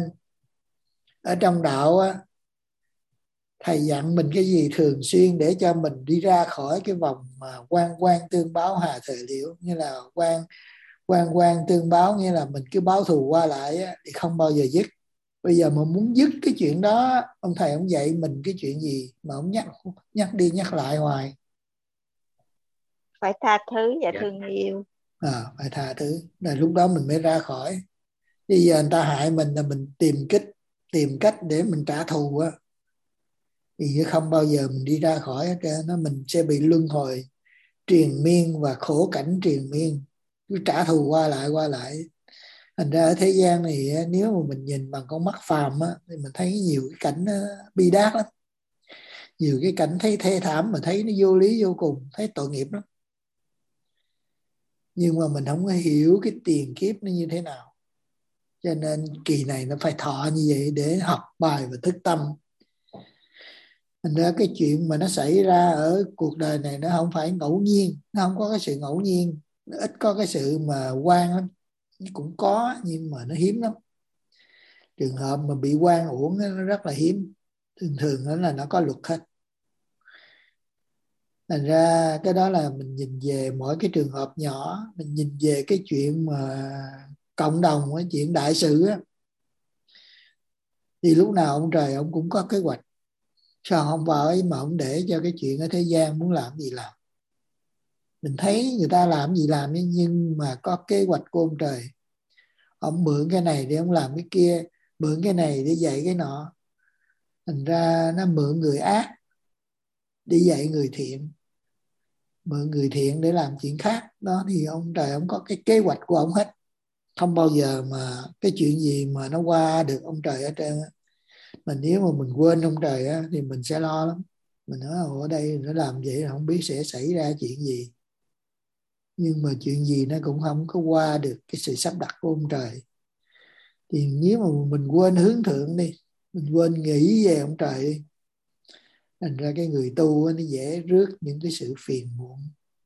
ở trong đạo á, thầy dặn mình cái gì thường xuyên để cho mình đi ra khỏi cái vòng mà quan tương báo hà thời liễu. Như là quan tương báo, nghĩa là mình cứ báo thù qua lại á, thì không bao giờ dứt. Bây giờ mà muốn dứt cái chuyện đó, ông thầy ông dạy mình cái chuyện gì mà ông nhắc đi nhắc lại hoài? Phải tha thứ và thương yêu. Phải tha thứ, là lúc đó mình mới ra khỏi. Bây giờ người ta hại mình là mình tìm cách để mình trả thù á, thì không bao giờ mình đi ra khỏi hết trơn. Nó mình sẽ bị luân hồi triền miên và khổ cảnh triền miên, cứ trả thù qua lại. Thành ra ở thế gian này nếu mà mình nhìn bằng con mắt phàm á, thì mình thấy nhiều cái cảnh bi đát lắm, nhiều cái cảnh thấy thê thảm mà thấy nó vô lý vô cùng, thấy tội nghiệp lắm. Nhưng mà mình không có hiểu cái tiền kiếp nó như thế nào, cho nên kỳ này nó phải thọ như vậy để học bài và thức tâm. Thành ra cái chuyện mà nó xảy ra ở cuộc đời này nó không phải ngẫu nhiên, nó không có cái sự ngẫu nhiên, nó ít có cái sự mà oan lắm. Cũng có nhưng mà nó hiếm lắm. Trường hợp mà bị oan uổng nó rất là hiếm, thường đó là nó có luật hết. Thành ra cái đó là mình nhìn về mỗi cái trường hợp nhỏ, mình nhìn về cái chuyện mà cộng đồng, cái chuyện đại sự á, thì lúc nào ông trời ông cũng có kế hoạch. Sao không vào ấy mà ông để cho cái chuyện ở thế gian muốn làm gì làm. Mình thấy người ta làm gì làm, nhưng mà có kế hoạch của ông trời. Ông mượn cái này để ông làm cái kia, mượn cái này để dạy cái nọ. Thành ra nó mượn người ác để dạy người thiện, mượn người thiện để làm chuyện khác. Đó thì ông trời ông có cái kế hoạch của ông hết. Không bao giờ mà cái chuyện gì mà nó qua được ông trời ở trên. Mà nếu mà mình quên ông trời á, thì mình sẽ lo lắm. Mình nói ở đây nó làm vậy không biết sẽ xảy ra chuyện gì. Nhưng mà chuyện gì nó cũng không có qua được cái sự sắp đặt của ông trời. Thì nếu mà mình quên hướng thượng đi, mình quên nghĩ về ông trời đi, thành ra cái người tu nó dễ rước những cái sự phiền muộn.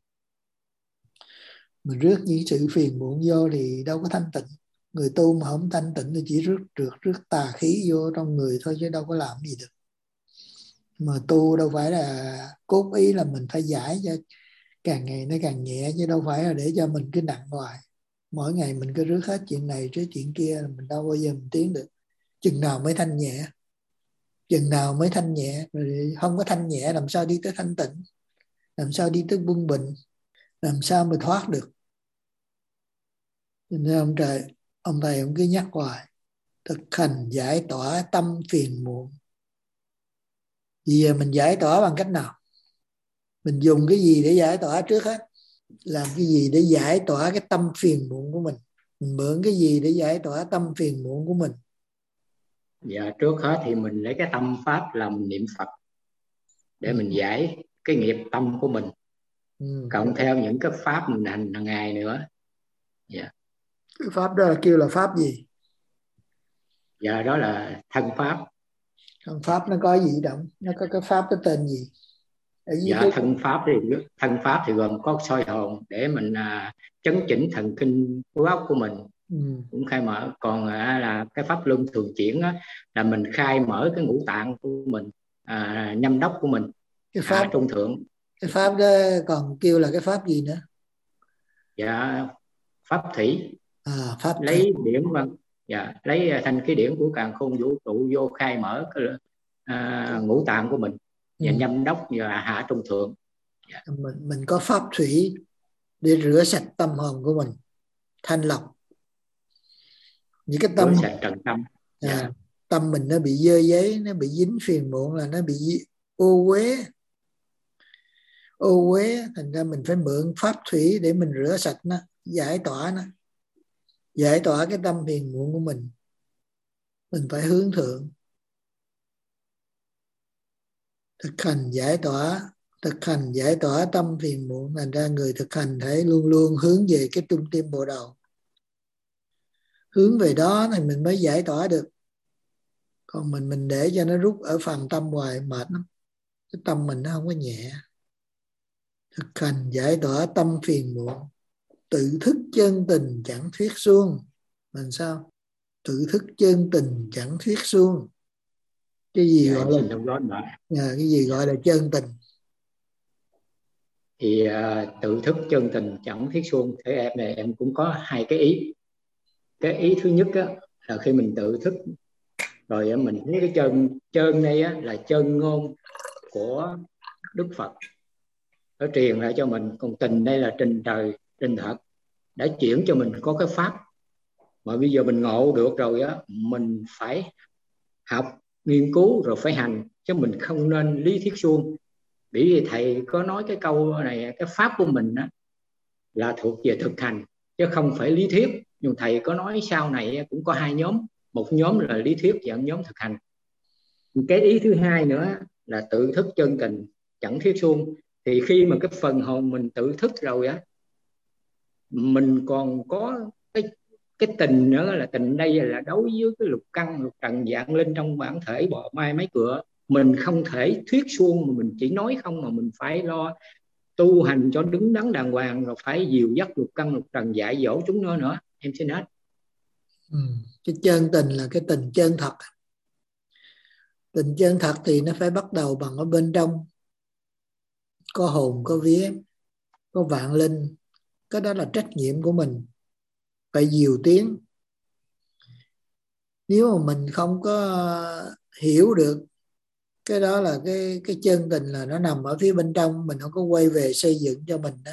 Mình rước những sự phiền muộn vô thì đâu có thanh tịnh. Người tu mà không thanh tịnh thì chỉ rước tà khí vô trong người thôi, chứ đâu có làm gì được. Mà tu đâu phải là cốt ý là mình phải giải cho càng ngày nó càng nhẹ, chứ đâu phải là để cho mình cứ nặng hoài. Mỗi ngày mình cứ rước hết chuyện này trước chuyện kia là mình đâu bao giờ mình tiến được. Chừng nào mới thanh nhẹ, rồi không có thanh nhẹ làm sao đi tới thanh tịnh, làm sao đi tới quân bình, làm sao mà thoát được. Nên ông thầy ông cứ nhắc hoài, thực hành giải tỏa tâm phiền muộn. Bây giờ mình giải tỏa bằng cách nào? Mình dùng cái gì để giải tỏa trước hết? Làm cái gì để giải tỏa cái tâm phiền muộn của mình? Mình mượn cái gì để giải tỏa tâm phiền muộn của mình? Dạ, trước hết thì mình lấy cái tâm pháp là mình niệm Phật để mình giải cái nghiệp tâm của mình. cộng theo những cái pháp mình hành hàng ngày nữa. Dạ. Cái pháp đó là kêu là pháp gì? Dạ, đó là thân pháp. Thân pháp nó có gì động? Nó có cái pháp cái tên gì? Ở dưới Dạ, thân pháp thì gồm có soi hồn để mình chấn chỉnh thần kinh khối óc của mình, cũng khai mở. Còn là cái pháp luân thường chuyển á, là mình khai mở cái ngũ tạng của mình, nhâm đốc của mình, cái pháp trung thượng. Cái pháp đó còn kêu là cái pháp gì nữa? Dạ, pháp thủy. Pháp lấy thủy. điển dạ, lấy thanh khí điển của càn khôn vũ trụ vô khai mở cái ngũ tạng của mình, và nhâm đốc và hạ trung thượng. Dạ. Mình có pháp thủy để rửa sạch tâm hồn của mình, thanh lọc những cái tâm, rửa sạch trần tâm. Dạ. Tâm mình nó bị dơ giấy, nó bị dính phiền muộn, là nó bị ô uế, thành ra mình phải mượn pháp thủy để mình rửa sạch nó, giải tỏa cái tâm phiền muộn của mình. Mình phải hướng thượng, thực hành giải tỏa tâm phiền muộn. Thành ra người thực hành phải luôn luôn hướng về cái trung tâm bộ đầu, hướng về đó thì mình mới giải tỏa được. Còn mình để cho nó rút ở phần tâm hoài mệt lắm, cái tâm mình nó không có nhẹ. Thực hành giải tỏa tâm phiền muộn, tự thức chân tình chẳng thuyết suông. Làm sao? Tự thức chân tình chẳng thuyết suông. Cái gì gọi là cái gì gọi là chân tình? Thì tự thức chân tình chẳng thuyết suông. Thế em cũng có hai cái ý. Cái ý thứ nhất á, là khi mình tự thức rồi mình thấy cái chân này á, là chân ngôn của Đức Phật nó truyền lại cho mình. Còn tình đây là trình trời, trình thật, đã chuyển cho mình có cái pháp. Mà bây giờ mình ngộ được rồi á, mình phải học, nghiên cứu rồi phải hành, chứ mình không nên lý thuyết suông. Bởi vì thầy có nói cái câu này, cái pháp của mình á, là thuộc về thực hành chứ không phải lý thuyết. Nhưng thầy có nói sau này cũng có hai nhóm, một nhóm là lý thuyết và một nhóm thực hành. Cái ý thứ hai nữa là tự thức chân tình chẳng thuyết suông. Thì khi mà cái phần hồn mình tự thức rồi á, mình còn có cái tình nữa, là tình đây là đối với cái lục căn lục trần dạng linh trong bản thể bọ mai mấy cửa. Mình không thể thuyết suông mà mình chỉ nói không, mà mình phải lo tu hành cho đứng đắn đàng hoàng, rồi phải dìu dắt lục căn lục trần, dạy dỗ chúng nó nữa. Em xin hết. Cái chân tình là cái tình chân thật. Tình chân thật thì nó phải bắt đầu bằng ở bên trong, có hồn, có vía, có vạn linh. Cái đó là trách nhiệm của mình, phải dìu tiếng. Nếu mà mình không có hiểu được cái đó là cái chân tình, là nó nằm ở phía bên trong, mình không có quay về xây dựng cho mình đó,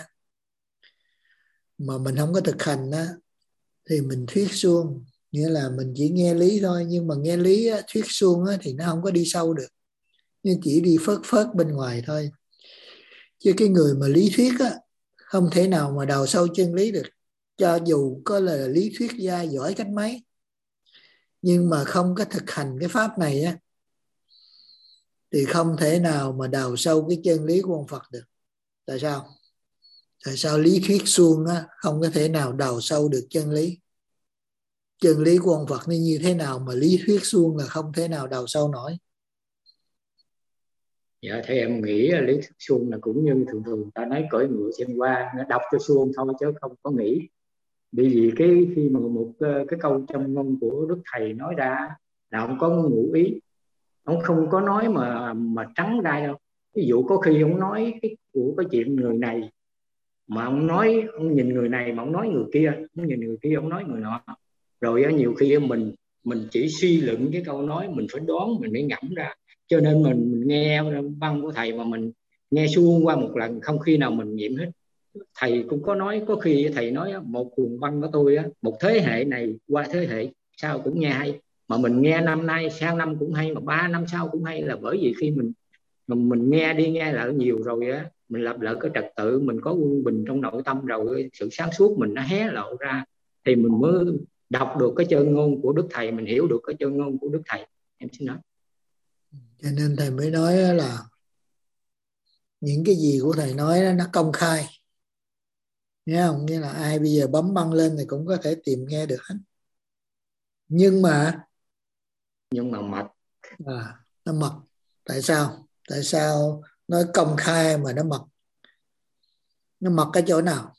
mà mình không có thực hành đó, thì mình thuyết suông. Nghĩa là mình chỉ nghe lý thôi, nhưng mà nghe lý á, thuyết suông á, thì nó không có đi sâu được, nhưng chỉ đi phớt bên ngoài thôi. Chứ cái người mà lý thuyết á, không thể nào mà đào sâu chân lý được. Cho dù có là lý thuyết gia giỏi cách mấy, nhưng mà không có thực hành cái pháp này á, thì không thể nào mà đào sâu cái chân lý của ông Phật được. Tại sao? Tại sao lý thuyết suông á, không có thể nào đào sâu được chân lý? Chân lý của ông Phật nó như thế nào mà lý thuyết suông là không thể nào đào sâu nổi? Dạ, thế em nghĩ lý thuyết suông là cũng như thường ta nói cởi ngựa xem qua, nó đọc cho suông thôi chứ không có nghĩ. Bởi vì khi mà một cái câu trong ngôn của Đức Thầy nói ra là không có ngụ ý, ông không có nói mà trắng ra đâu. Ví dụ có khi ông nói của cái chuyện người này, mà ông nói, ông nhìn người này mà ông nói người kia, ông nhìn người kia ông nói người nọ. Rồi nhiều khi mình chỉ suy luận cái câu nói, mình phải đoán, mình phải ngẫm ra. Cho nên mình nghe văn của thầy mà mình nghe suông qua một lần, không khi nào mình nghiệm hết. Thầy cũng có nói, có khi thầy nói một cuồng văn của tôi á, một thế hệ này qua thế hệ sau cũng nghe hay, mà mình nghe năm nay sang năm cũng hay, mà 3 năm sau cũng hay. Là bởi vì khi mình nghe đi nghe lại nhiều rồi á, mình lập lại cái trật tự, mình có quân bình trong nội tâm rồi, sự sáng suốt mình nó hé lộ ra, thì mình mới đọc được cái chân ngôn của Đức Thầy, mình hiểu được cái chân ngôn của Đức Thầy. Em xin nói. Cho nên thầy mới nói là những cái gì của thầy nói đó, nó công khai, nghe không? Nghĩa là ai bây giờ bấm băng lên thì cũng có thể tìm nghe được hết. Nhưng mà mật. Nó mật. Tại sao? Tại sao nói công khai mà nó mật? Nó mật ở chỗ nào?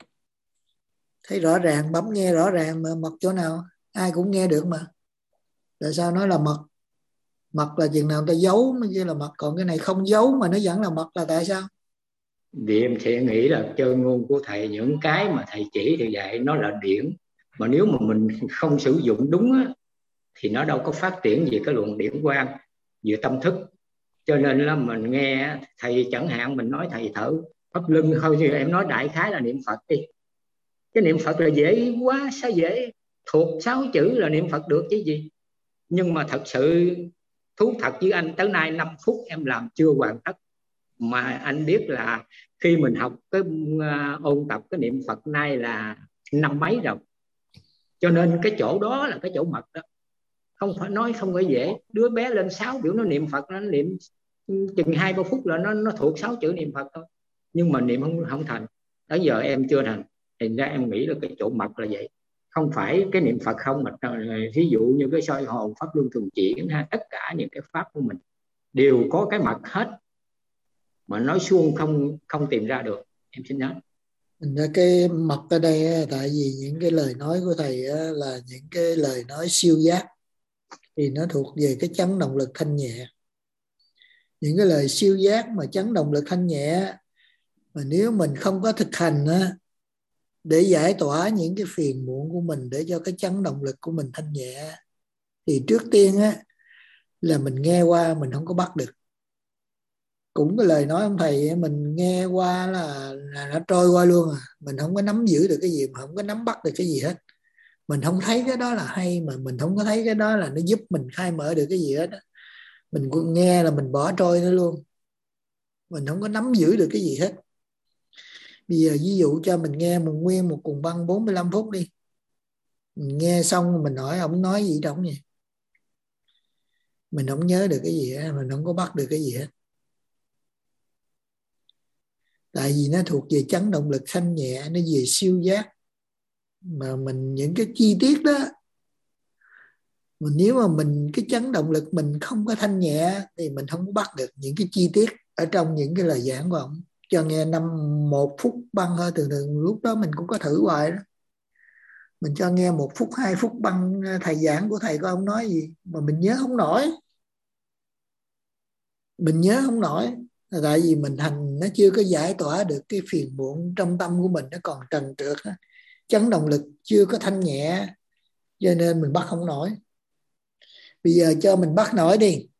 Thấy rõ ràng, bấm nghe rõ ràng mà mật chỗ nào? Ai cũng nghe được mà. Tại sao nói là mật? Mật là chừng nào ta giấu mới chứ là mật, còn cái này không giấu mà nó vẫn là mật là tại sao? Vì em sẽ nghĩ là chân ngôn của thầy, những cái mà thầy chỉ thì dạy nó là điển, mà nếu mà mình không sử dụng đúng á, thì nó đâu có phát triển về cái luồng điển quang, về tâm thức. Cho nên là mình nghe thầy, chẳng hạn mình nói thầy thở pháp luân thôi, như em nói đại khái là niệm Phật đi. Cái niệm Phật là dễ quá, sao dễ, thuộc 6 chữ là niệm Phật được chứ gì. Nhưng mà thật sự thú thật với anh, tới nay 5 phút em làm chưa hoàn tất. Mà anh biết là khi mình học cái ôn tập cái niệm Phật nay là 5 mấy rồi. Cho nên cái chỗ đó là cái chỗ mật đó. Không phải nói không phải dễ. Đứa bé lên 6 biểu nó niệm Phật, nó niệm chừng 2-3 phút là nó thuộc 6 chữ niệm Phật thôi. Nhưng mà niệm không thành. Tới giờ em chưa thành. Thành ra em nghĩ là cái chỗ mật là vậy. Không phải cái niệm Phật không, mà ví dụ như cái soi hồn, pháp luân thường chuyển, tất cả những cái pháp của mình đều có cái mật hết, mà nói suông không tìm ra được. Em xin nói. Cái mật ở đây tại vì những cái lời nói của thầy là những cái lời nói siêu giác, thì nó thuộc về cái chấn động lực thanh nhẹ. Những cái lời siêu giác mà chấn động lực thanh nhẹ, mà nếu mình không có thực hành để giải tỏa những cái phiền muộn của mình, để cho cái chấn động lực của mình thanh nhẹ, thì trước tiên là mình nghe qua mình không có bắt được. Cũng cái lời nói ông thầy mình nghe qua là nó trôi qua luôn mình không có nắm giữ được cái gì, mà không có nắm bắt được cái gì hết. Mình không thấy cái đó là hay, mà mình không có thấy cái đó là nó giúp mình khai mở được cái gì hết. Mình nghe là mình bỏ trôi nó luôn, mình không có nắm giữ được cái gì hết. Bây giờ ví dụ cho mình nghe nguyên một cuồng băng 45 phút đi, mình nghe xong mình hỏi ông nói gì trong vậy, mình không nhớ được cái gì hết, mình không có bắt được cái gì hết. Tại vì nó thuộc về chấn động lực thanh nhẹ, nó về siêu giác. Mà mình những cái chi tiết đó, mình nếu mà mình cái chấn động lực mình không có thanh nhẹ thì mình không có bắt được những cái chi tiết ở trong những cái lời giảng của ông. Cho nghe 1 phút băng thôi, thường lúc đó mình cũng có thử hoài đó. Mình cho nghe 1 phút 2 phút băng thầy giảng của thầy, có ông nói gì mà mình nhớ không nổi. Mình nhớ không nổi là tại vì mình hành nó chưa có giải tỏa được cái phiền muộn trong tâm của mình, nó còn trần trượt, chấn động lực chưa có thanh nhẹ, cho nên mình bắt không nổi. Bây giờ cho mình bắt nổi đi,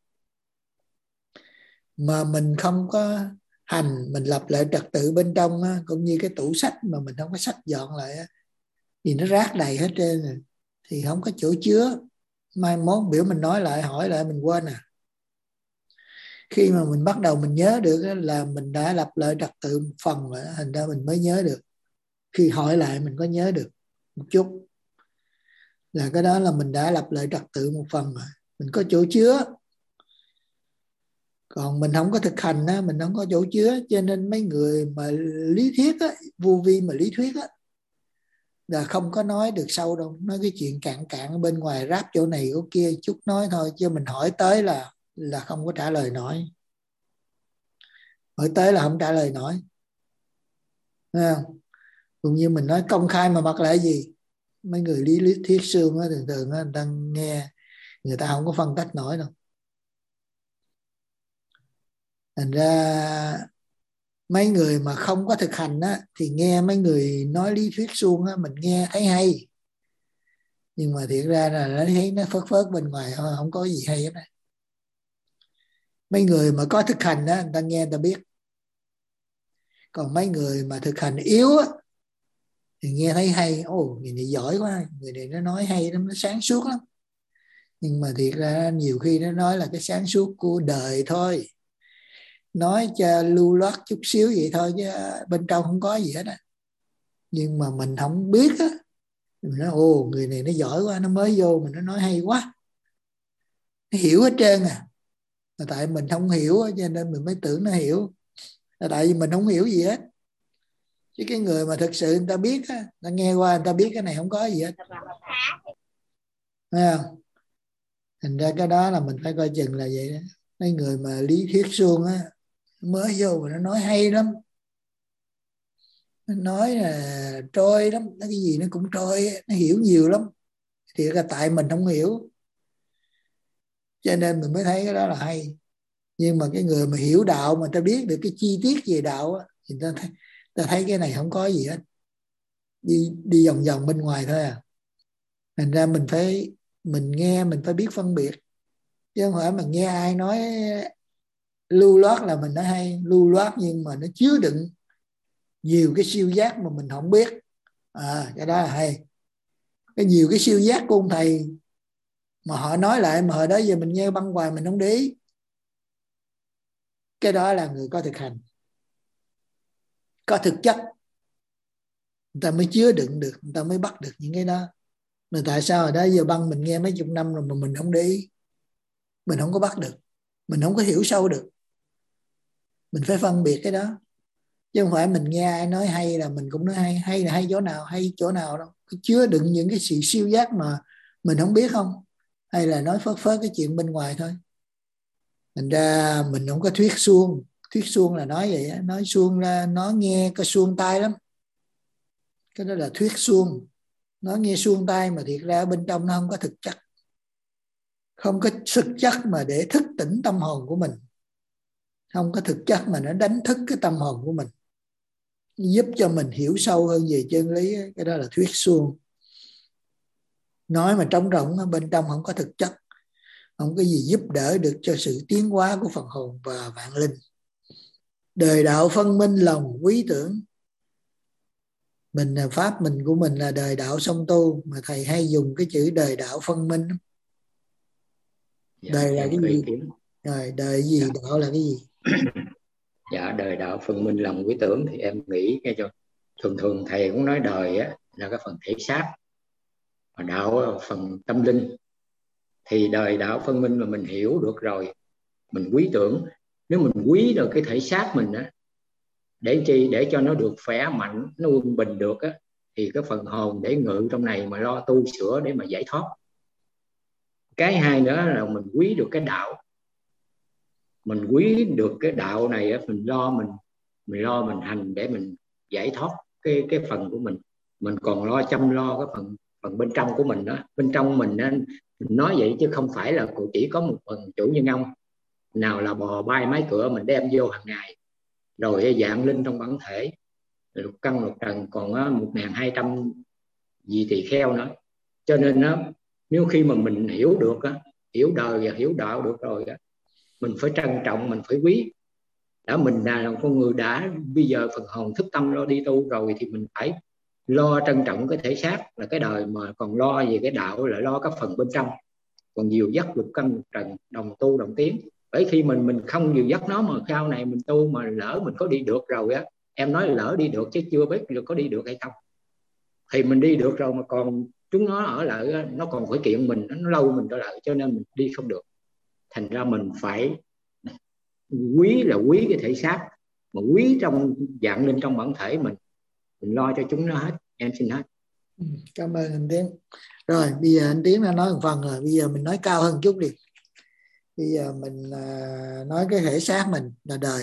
mà mình không có hành, mình lập lại trật tự bên trong cũng như cái tủ sách mà mình không có sách dọn lại thì nó rác đầy hết trơn rồi, thì không có chỗ chứa. Mai mốt biểu mình nói lại, hỏi lại mình quên Khi mà mình bắt đầu mình nhớ được là mình đã lập lại trật tự một phần rồi, thành ra mình mới nhớ được. Khi hỏi lại mình có nhớ được một chút, là cái đó là mình đã lập lại trật tự một phần rồi, mình có chỗ chứa. Còn mình không có thực hành mình không có chỗ chứa. Cho nên mấy người mà lý thuyết vô vi mà lý thuyết là không có nói được sâu đâu. Nói cái chuyện cạn cạn ở bên ngoài, ráp chỗ này chỗ kia chút nói thôi, chứ mình hỏi tới là không có trả lời nổi. Hỏi tới là không trả lời nổi. Thấy không? Cũng như mình nói công khai mà mặc lại gì, mấy người lý thuyết xương thường người ta nghe, người ta không có phân tích nổi đâu. Thành ra mấy người mà không có thực hành thì nghe mấy người nói lý thuyết suông mình nghe thấy hay, nhưng mà thiệt ra là nó thấy nó phớt phớt bên ngoài thôi, không có gì hay hết. Mấy người mà có thực hành người ta nghe người ta biết. Còn mấy người mà thực hành yếu thì nghe thấy hay, người này giỏi quá, người này nó nói hay lắm, nó sáng suốt lắm. Nhưng mà thiệt ra nhiều khi nó nói là cái sáng suốt của đời thôi, nói cho lưu loát chút xíu vậy thôi, chứ bên trong không có gì hết Nhưng mà mình không biết mình nói người này nó giỏi quá, nó mới vô mình nó nói hay quá, nó hiểu hết trơn mà tại mình không hiểu cho nên mình mới tưởng nó hiểu. là tại vì mình không hiểu gì hết. Chứ cái người mà thực sự người ta biết á, người ta nghe qua người ta biết cái này không có gì hết. Thấy không? Thành ra cái đó là mình phải coi chừng là vậy đó. Mấy người mà lý thuyết suông á, mới vô mà nó nói hay lắm, nó nói là trôi lắm, nó cái gì nó cũng trôi, nó hiểu nhiều lắm. Thì là tại mình không hiểu, cho nên mình mới thấy cái đó là hay. Nhưng mà cái người mà hiểu đạo mà ta biết được cái chi tiết về đạo á, thì ta thấy cái này không có gì hết, đi vòng vòng bên ngoài thôi à. Thành ra mình nghe mình phải biết phân biệt, chứ không phải mà nghe ai nói lưu loát là mình nói hay. Lưu loát nhưng mà nó chứa đựng nhiều cái siêu giác mà mình không biết, cái đó là hay. Cái nhiều cái siêu giác của ông thầy mà họ nói lại mà hồi đó giờ mình nghe băng hoài mình không để ý, cái đó là người có thực hành, có thực chất, người ta mới chứa đựng được, người ta mới bắt được những cái đó. Mà tại sao hồi đó giờ băng mình nghe mấy chục năm rồi mà mình không để ý, mình không có bắt được, mình không có hiểu sâu được. Mình phải phân biệt cái đó, chứ không phải mình nghe ai nói hay là mình cũng nói hay. Hay là hay chỗ nào đâu, cái chứa đựng những cái sự siêu giác mà mình không biết không, hay là nói phớt phớt cái chuyện bên ngoài thôi. Thành ra mình không có thuyết suông. Thuyết suông là nói vậy, nói suông ra nó nghe có suông tai lắm, cái đó là thuyết suông. Nó nghe suông tai mà thiệt ra bên trong nó không có thực chất, không có thực chất mà để thức tỉnh tâm hồn của mình, không có thực chất mà nó đánh thức cái tâm hồn của mình, giúp cho mình hiểu sâu hơn về chân lý. Cái đó là thuyết suông. Nói mà trống rỗng, bên trong không có thực chất, không có gì giúp đỡ được cho sự tiến hóa của phần hồn và vạn linh. Đời đạo phân minh lòng quý tưởng. Mình là pháp mình của mình là đời đạo song tu, mà thầy hay dùng cái chữ đời đạo phân minh. Đời là cái gì? Rồi đời gì? Đạo là cái gì? Dạ, đời đạo phân minh lòng quý tưởng thì em nghĩ cái cho thường thầy cũng nói đời á, là cái phần thể xác, và đạo là phần tâm linh. Thì đời đạo phân minh mà mình hiểu được rồi, mình quý tưởng. Nếu mình quý được cái thể xác mình á, để chi? Để cho nó được khỏe mạnh, nó quân bình được á, thì cái phần hồn để ngự trong này mà lo tu sửa để mà giải thoát. Cái hai nữa là mình quý được cái đạo. Mình quý được cái đạo này á, mình lo mình hành để mình giải thoát cái phần của mình. Mình còn lo chăm lo cái phần bên trong của mình đó. Bên trong mình nói vậy chứ không phải là chỉ có một phần chủ nhân ông nào là bò bay mái cửa mình đem vô hàng ngày, rồi dạng linh trong bản thể lục căn lục trần còn 1.200 gì tỳ kheo nữa. Cho nên nếu khi mà mình hiểu được hiểu đời và hiểu đạo được rồi mình phải trân trọng, mình phải quý. Đã mình là con người đã bây giờ phần hồn thức tâm lo đi tu rồi, thì mình phải lo trân trọng cái thể xác là cái đời, mà còn lo về cái đạo là lo các phần bên trong. Còn dìu dắt lục căn lục trần đồng tu đồng tiến. Bởi khi mình không dìu dắt nó mà sau này mình tu mà lỡ mình có đi được rồi á, em nói lỡ đi được chứ chưa biết được có đi được hay không. Thì mình đi được rồi mà còn chúng nó ở lại, nó còn phải kiện mình, nó lâu mình trở lại, cho nên mình đi không được. Thành ra mình phải quý là quý cái thể xác, mà quý trong dạng linh trong bản thể mình lo cho chúng nó hết. Em xin hết. Cảm ơn anh Tiến. Rồi bây giờ anh Tiến đã nói một phần rồi, bây giờ mình nói cao hơn chút đi. Bây giờ mình nói cái thể xác mình là đời.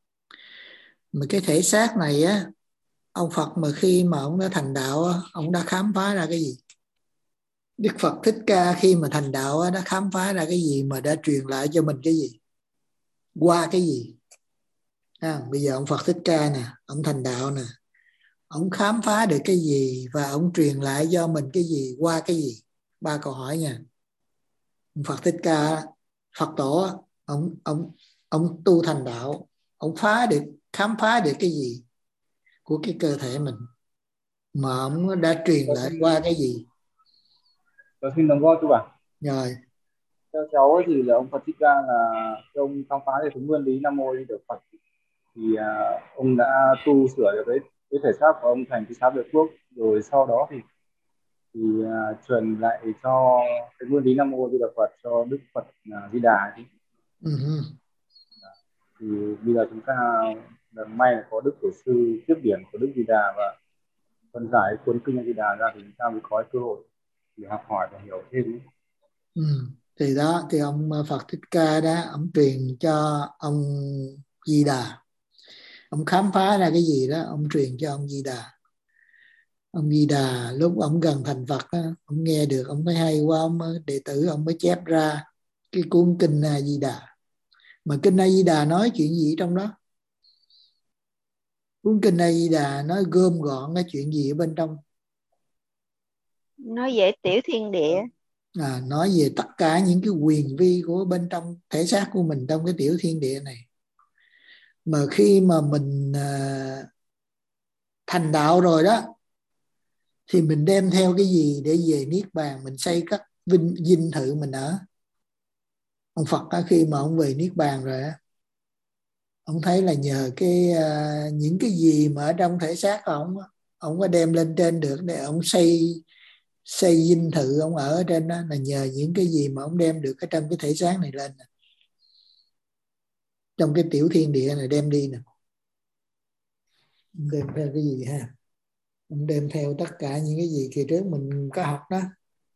Mà cái thể xác này á, ông Phật mà khi mà ông đã thành đạo á, ông đã khám phá ra cái gì? Đức Phật Thích Ca khi mà thành đạo á, đã khám phá ra cái gì mà đã truyền lại cho mình cái gì? Qua cái gì? Bây giờ ông Phật Thích Ca nè, ông thành đạo nè, ông khám phá được cái gì và ông truyền lại cho mình cái gì, qua cái gì? 3 câu hỏi nha. Ông Phật Thích Ca, Phật tổ, ông tu thành đạo, ông khám phá được cái gì của cái cơ thể mình mà ông đã truyền lại qua cái gì? Tôi xin đồng góp chú bảo. Rồi. Theo cháu thì là ông Phật Thích Ca là ông khám phá được nguyên lý Nam Mô Di Đà Phật, thì ông đã tu sửa được cái thể xác của ông thành cái xác được thuốc, rồi sau đó thì truyền lại cho cái nguyên lý Nam Mô Di Đà Phật cho Đức Phật Di Đà. Thì bây giờ chúng ta may là có Đức Tổ sư tiếp điển của Đức Di Đà và phân giải cuốn kinh A Di Đà ra thì chúng ta mới có cơ hội để học hỏi và hiểu thêm. Thì đó, thì ông Phật Thích Ca đó, ông truyền cho ông Di Đà, ông khám phá ra cái gì đó, ông truyền cho ông Di Đà. Ông Di Đà lúc ông gần thành Phật đó, ông nghe được, ông mới hay quá, ông đệ tử ông mới chép ra cái cuốn kinh A Di Đà. Mà kinh A Di Đà nói chuyện gì trong đó? Cuốn kinh A Di Đà nó gom gọn cái chuyện gì ở bên trong? Nói về tiểu thiên địa. Nói về tất cả những cái quyền vi của bên trong thể xác của mình trong cái tiểu thiên địa này. Mà khi mà mình thành đạo rồi đó, thì mình đem theo cái gì để về Niết Bàn, mình xây các dinh thự mình ở. Ông Phật đó, khi mà ông về Niết Bàn rồi á, ông thấy là nhờ cái những cái gì mà ở trong thể xác của ông có đem lên trên được để ông xây dinh thự ông ở trên đó, là nhờ những cái gì mà ông đem được ở trong cái thể xác này lên, trong cái tiểu thiên địa này đem đi nè. Ông đem theo cái gì ha? Ông đem theo tất cả những cái gì kỳ trước mình có học đó,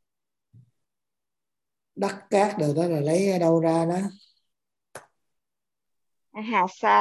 đất cát rồi đó là lấy ở đâu ra đó? Hà sa.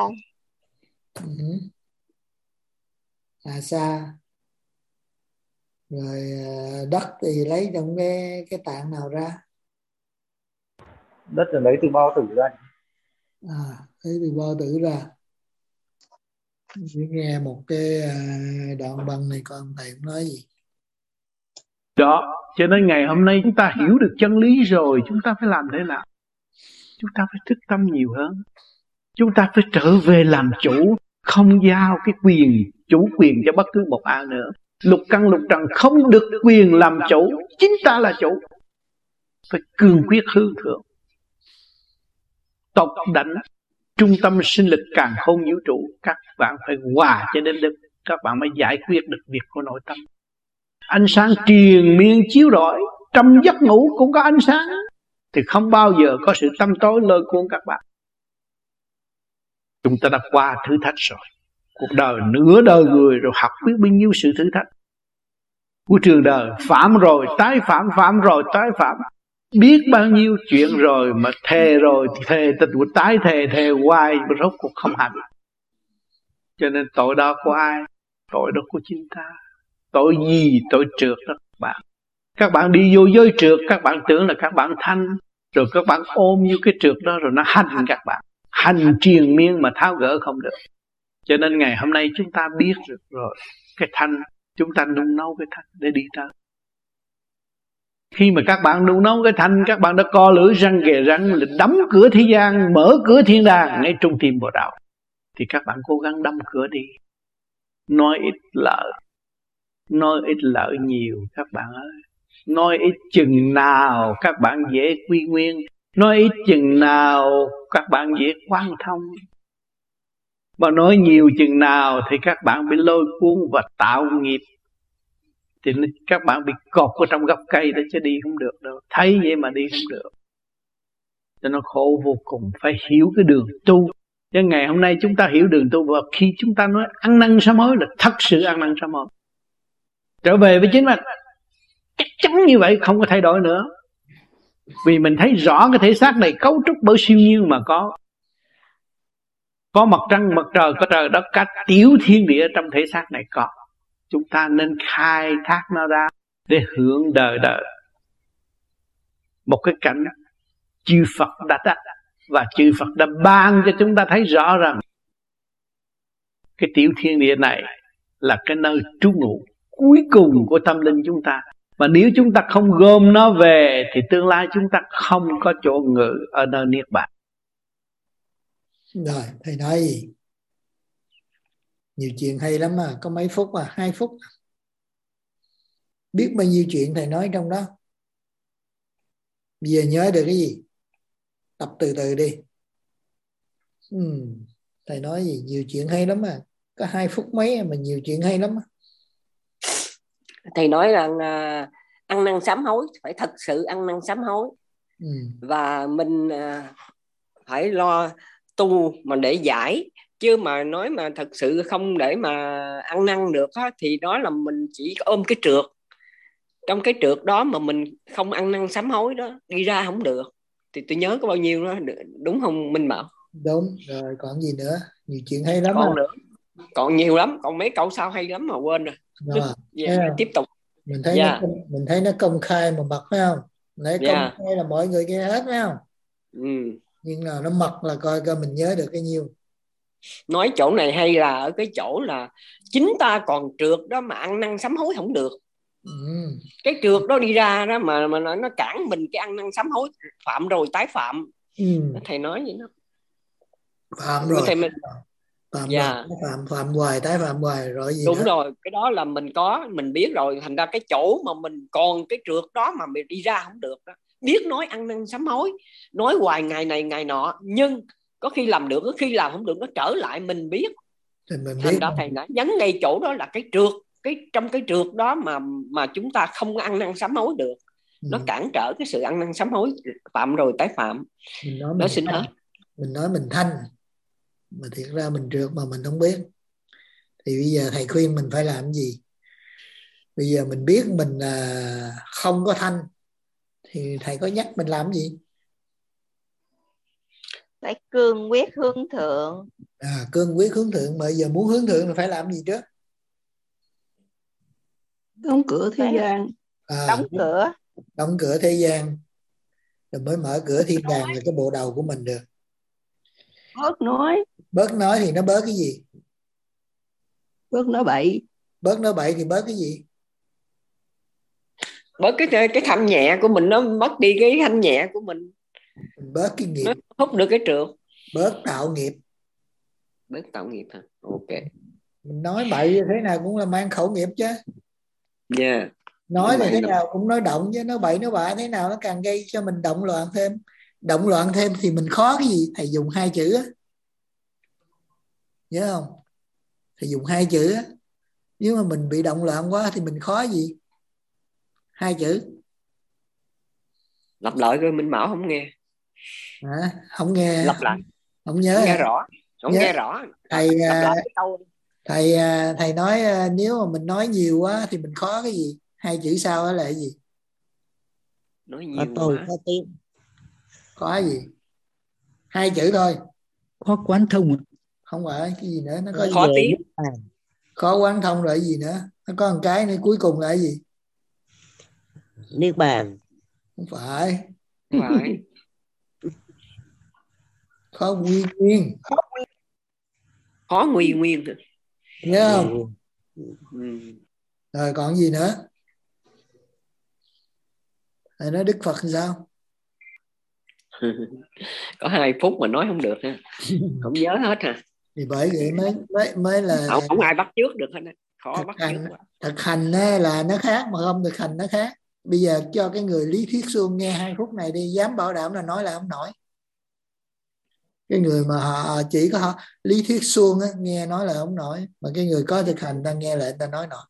Hà sa. Rồi đất thì lấy trong cái tạng nào ra? Đất là lấy từ bao tử ra. Lấy từ bao tử ra. Chỉ nghe một cái đoạn băng này con thầy nói gì đó. Cho nên ngày hôm nay chúng ta hiểu được chân lý rồi, chúng ta phải làm thế nào? Chúng ta phải thức tâm nhiều hơn. Chúng ta phải trở về làm chủ, không giao cái quyền, chủ quyền cho bất cứ một ai nữa. Lục căn lục trần không được quyền làm chủ, chính ta là chủ. Phải cương quyết hướng thượng. Tột đảnh trung tâm sinh lực càn khôn vũ trụ, các bạn phải hòa cho đến đức, các bạn mới giải quyết được việc của nội tâm. Ánh sáng triền miên chiếu rọi, trong giấc ngủ cũng có ánh sáng, thì không bao giờ có sự tăm tối lôi cuốn các bạn. Chúng ta đã qua thử thách rồi. Cuộc đời nửa đời người rồi, học biết bao nhiêu sự thử thách của trường đời. Phạm rồi tái phạm, phạm rồi tái phạm, biết bao nhiêu chuyện rồi, mà thề rồi thề tình của tái thề hoài, mà rốt cuộc không hành. Cho nên tội đó của ai? Tội đó của chính ta. Tội gì? Tội trượt đó các bạn. Các bạn đi vô giới trượt, các bạn tưởng là các bạn thanh, rồi các bạn ôm như cái trượt đó rồi nó hành các bạn. Hành triền miên mà tháo gỡ không được. Cho nên ngày hôm nay chúng ta biết được rồi, cái thanh, chúng ta nung nấu cái thanh để đi tới. Khi mà các bạn nung nấu cái thanh, các bạn đã co lưỡi răng ghề răng, đóng cửa thế gian, mở cửa thiên đàng ngay trung tim Bồ Đạo, thì các bạn cố gắng đóng cửa đi. Nói ít lợi, nói ít lợi nhiều các bạn ơi. Nói ít chừng nào các bạn dễ quy nguyên, nói ít chừng nào các bạn dễ quan thông. Mà nói nhiều chừng nào thì các bạn bị lôi cuốn và tạo nghiệp, thì các bạn bị cột ở trong gốc cây đó, chứ đi không được đâu. Thấy vậy mà đi không được, cho nó khổ vô cùng. Phải hiểu cái đường tu. Chứ ngày hôm nay chúng ta hiểu đường tu, và khi chúng ta nói ăn năn sám hối là thật sự ăn năn sám hối, trở về với chính mình. Chắc chắn như vậy, không có thay đổi nữa. Vì mình thấy rõ cái thể xác này cấu trúc bởi siêu nhiên mà có mặt trăng, mặt trời, có trời đất, cả tiểu thiên địa trong thể xác này có. Chúng ta nên khai thác nó ra để hưởng đời đời. Một cái cảnh chư Phật đã đắc, và chư Phật đã ban cho chúng ta thấy rõ rằng cái tiểu thiên địa này là cái nơi trú ngụ cuối cùng của tâm linh chúng ta. Và nếu chúng ta không gom nó về thì tương lai chúng ta không có chỗ ngự ở nơi Niết Bàn. Rồi, thầy nói gì? Nhiều chuyện hay lắm mà, có mấy phút 2 phút. Biết bao nhiêu chuyện thầy nói trong đó. Bây giờ nhớ được cái gì? Tập từ từ đi. Thầy nói gì? Nhiều chuyện hay lắm mà. Có 2 phút mấy mà nhiều chuyện hay lắm. Thầy nói rằng ăn năn sám hối, phải thật sự ăn năn sám hối. Và mình phải lo tu mà để giải Chứ mà nói mà thật sự không để mà ăn năn được á, thì đó là mình chỉ ôm cái trượt. Trong cái trượt đó mà mình không ăn năn sám hối đó, đi ra không được. Thì tôi nhớ có bao nhiêu đó, đúng không Minh Bảo? Đúng rồi, còn gì nữa, nhiều chuyện hay lắm. Còn nữa, còn nhiều lắm, còn mấy câu sau hay lắm mà quên rồi. Tiếp tục. Mình thấy nó công khai mà mật, phải không? Nãy công khai là mọi người nghe hết, phải không? Nhưng nào nó mật là coi mình nhớ được cái nhiêu. Nói chỗ này hay là ở cái chỗ là chính ta còn trượt đó mà ăn năn sám hối không được. Cái trượt đó đi ra đó mà nó cản mình cái ăn năn sám hối, phạm rồi tái phạm. Thầy nói vậy đó. Phạm rồi thầy mình phạm hoài, tái phạm hoài rồi gì. Đúng nữa? Rồi, cái đó là mình biết rồi, thành ra cái chỗ mà mình còn cái trượt đó mà mình đi ra không được đó. Biết nói ăn năn sám hối, nói hoài ngày này ngày nọ, nhưng có khi làm được, có khi làm không được, nó trở lại mình biết. Thành ra thầy đã nhấn ngay chỗ đó là cái trượt, trong cái trượt đó mà chúng ta không ăn năn sám hối được. Nó cản trở cái sự ăn năn sám hối, phạm rồi tái phạm. Nó xin hết. Mình nói mình thanh mà thiệt ra mình trượt mà mình không biết. Thì bây giờ thầy khuyên mình phải làm gì? Bây giờ mình biết mình không có thanh thì thầy có nhắc mình làm gì? Phải cương quyết hướng thượng. Cương quyết hướng thượng. Mà giờ muốn hướng thượng là phải làm gì trước? Đóng cửa thế gian. Đóng cửa thế gian rồi mới mở cửa thiên đàng là cái bộ đầu của mình được. Bớt nói thì nó bớt cái gì? Bớt nói bậy. Bớt nói bậy thì bớt cái gì? Bớt cái thanh nhẹ của mình, nó mất đi cái thanh nhẹ của mình. Bớt cái nghiệp, nó hút được cái trượt. Bớt tạo nghiệp. Bớt tạo nghiệp hả? Ok. Mình nói bậy thế nào cũng là mang khẩu nghiệp chứ. Nói là thế nào cũng nói động chứ, nói bậy nói bạ thế nào nó càng gây cho mình động loạn thêm. Động loạn thêm thì mình khó cái gì? Thầy dùng 2 chữ á, nhớ không? Thầy dùng 2 chữ á. Nếu mà mình bị động loạn quá thì mình khó gì? 2 chữ. Lặp lại coi Minh Mão không nghe. Không nghe. Lặp lại. Không nhớ. Không nghe rõ. Không nghe rõ. Thầy nói nếu mà mình nói nhiều quá thì mình khó cái gì? 2 chữ sau đó là cái gì? Nói nhiều quá. Khó cái gì? 2 chữ thôi. Khó quán thông. Không phải cái gì nữa, nó có khó tiếng. Khó quán thông rồi cái gì nữa? Nó có một cái nữa cuối cùng là cái gì? Niết bàn. Không phải. Khó nguyên nguyên. Khó nguyên nguyên. Nhớ không? Rồi còn gì nữa? Thầy nói Đức Phật sao? Có 2 phút mà nói không được ha. Không nhớ hết ha. Thì bởi vậy mới là không ai bắt chước được hết. Khó bắt chước. Thực hành là nó khác, mà không thực hành nó khác. Bây giờ cho cái người lý thuyết suông nghe 2 phút này đi, dám bảo đảm là nói là không nổi. Cái người mà họ chỉ có họ lý thuyết suông á, nghe nói là không nổi, mà cái người có thực hành ta nghe lại người ta nói nổi.